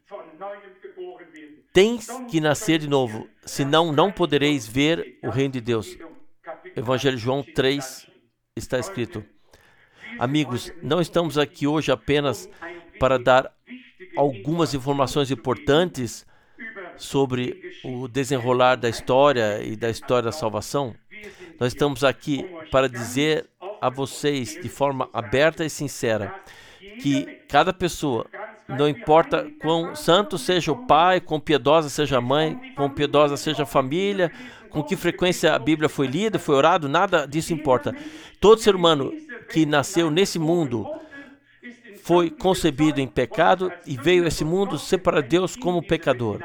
Speaker 1: tens que nascer de novo, senão não podereis ver o reino de Deus. Evangelho de João 3 está escrito. Amigos, não estamos aqui hoje apenas para dar algumas informações importantes sobre o desenrolar da história e da história da salvação. Nós estamos aqui para dizer a vocês de forma aberta e sincera que cada pessoa, não importa quão santo seja o pai, quão piedosa seja a mãe, quão piedosa seja a família, com que frequência a Bíblia foi lida, foi orado, nada disso importa. Todo ser humano que nasceu nesse mundo foi concebido em pecado e veio a esse mundo separar Deus como pecador.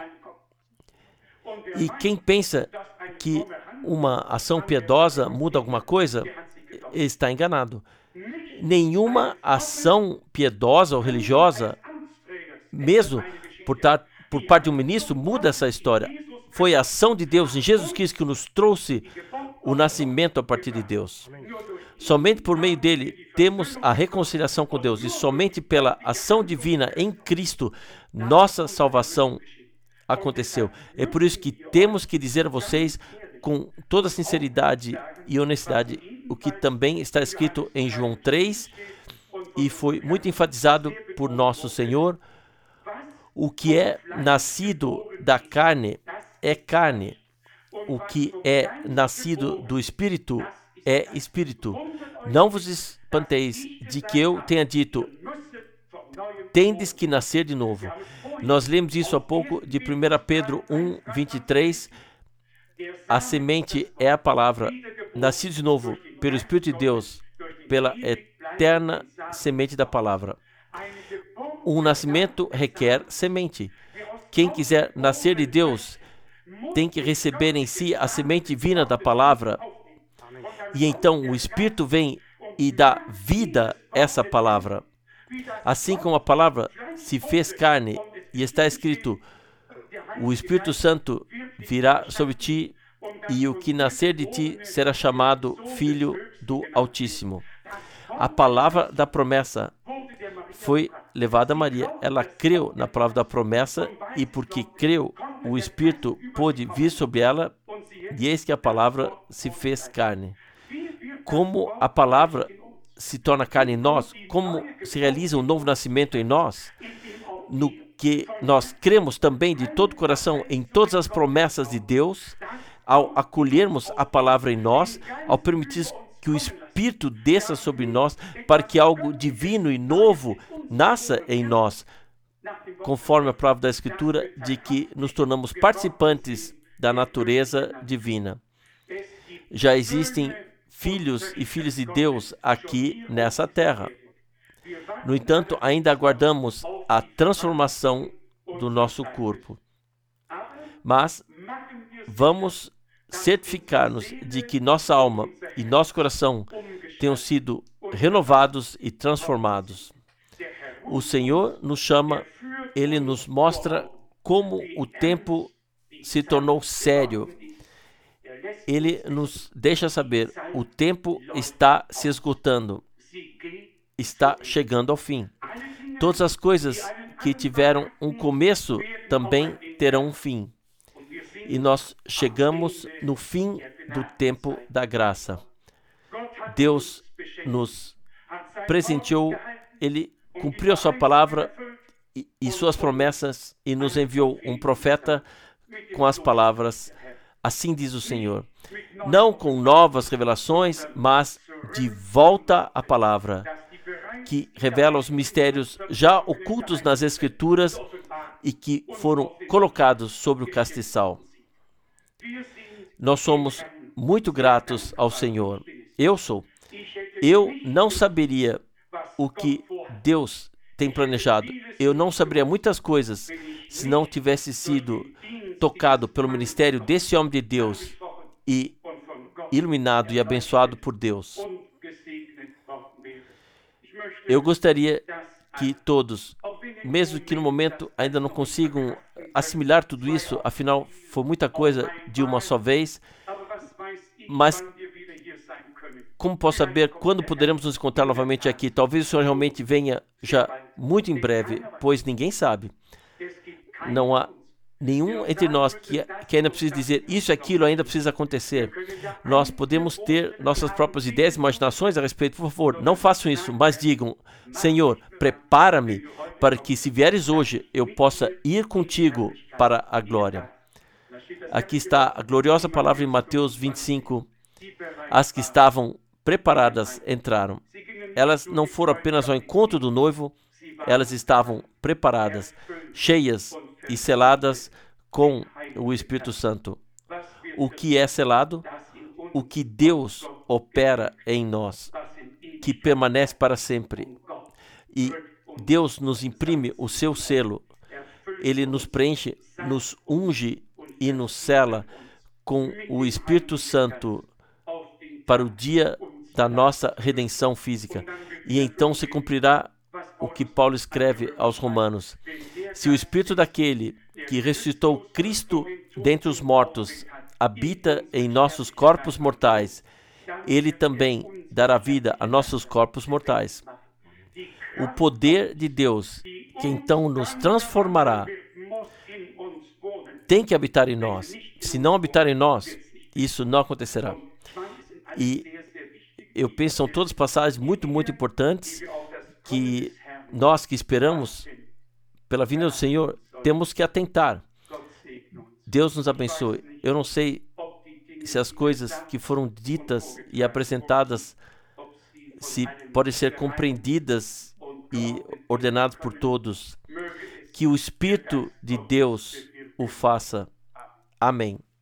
Speaker 1: E quem pensa que uma ação piedosa muda alguma coisa, está enganado. Nenhuma ação piedosa ou religiosa, mesmo por parte de um ministro, muda essa história. Foi a ação de Deus em Jesus Cristo que nos trouxe o nascimento a partir de Deus. Somente por meio dele temos a reconciliação com Deus, e somente pela ação divina em Cristo nossa salvação aconteceu. É por isso que temos que dizer a vocês com toda sinceridade e honestidade o que também está escrito em João 3 e foi muito enfatizado por nosso Senhor: o que é nascido da carne é carne, o que é nascido do Espírito é Espírito. Não vos espanteis de que eu tenha dito: tendes que nascer de novo. Nós lemos isso há pouco de 1 Pedro 1, 23. A semente é a palavra, nascido de novo pelo Espírito de Deus, pela eterna semente da palavra. Um nascimento requer semente. Quem quiser nascer de Deus tem que receber em si a semente divina da palavra. E então o Espírito vem e dá vida a essa palavra. Assim como a palavra se fez carne e está escrito: o Espírito Santo virá sobre ti e o que nascer de ti será chamado Filho do Altíssimo. A palavra da promessa foi levada a Maria. Ela creu na palavra da promessa e porque creu, o Espírito pôde vir sobre ela e eis que a palavra se fez carne. Como a palavra se torna carne em nós, como se realiza um novo nascimento em nós, no que nós cremos também de todo o coração em todas as promessas de Deus, ao acolhermos a palavra em nós, ao permitir que o Espírito desça sobre nós, para que algo divino e novo nasça em nós, conforme a palavra da Escritura, de que nos tornamos participantes da natureza divina. Já existem filhos e filhas de Deus aqui nessa terra. No entanto, ainda aguardamos a transformação do nosso corpo. Mas vamos certificar-nos de que nossa alma e nosso coração tenham sido renovados e transformados. O Senhor nos chama, Ele nos mostra como o tempo se tornou sério. Ele nos deixa saber: o tempo está se esgotando, está chegando ao fim. Todas as coisas que tiveram um começo também terão um fim. E nós chegamos no fim do tempo da graça. Deus nos presenteou, Ele cumpriu a sua palavra e suas promessas e nos enviou um profeta com as palavras: assim diz o Senhor. Não com novas revelações, mas de volta à palavra, que revela os mistérios já ocultos nas Escrituras e que foram colocados sobre o castiçal. Nós somos muito gratos ao Senhor. Eu sou. Eu não saberia o que Deus tem planejado. Eu não saberia muitas coisas se não tivesse sido tocado pelo ministério desse homem de Deus e iluminado e abençoado por Deus. Eu gostaria que todos, mesmo que no momento ainda não consigam assimilar tudo isso, afinal foi muita coisa de uma só vez, mas como posso saber quando poderemos nos encontrar novamente aqui? Talvez o Senhor realmente venha já muito em breve, pois ninguém sabe. Não há nenhum entre nós que ainda precisa dizer isso e aquilo ainda precisa acontecer. Nós podemos ter nossas próprias ideias e imaginações a respeito. Por favor, não façam isso, mas digam: Senhor, prepara-me para que, se vieres hoje, eu possa ir contigo para a glória. Aqui está a gloriosa palavra em Mateus 25. As que estavam preparadas entraram. Elas não foram apenas ao encontro do noivo, elas estavam preparadas, cheias e seladas com o Espírito Santo. O que é selado? O que Deus opera em nós, que permanece para sempre. E Deus nos imprime o seu selo, Ele nos preenche, nos unge e nos sela com o Espírito Santo para o dia da nossa redenção física. E então se cumprirá o que Paulo escreve aos Romanos. Se o Espírito daquele que ressuscitou Cristo dentre os mortos habita em nossos corpos mortais, Ele também dará vida a nossos corpos mortais. O poder de Deus, que então nos transformará, tem que habitar em nós. Se não habitar em nós, isso não acontecerá. E eu penso que são todas passagens muito, muito importantes que nós que esperamos pela vinda do Senhor temos que atentar. Deus nos abençoe. Eu não sei se as coisas que foram ditas e apresentadas se podem ser compreendidas e ordenadas por todos. Que o Espírito de Deus o faça. Amém.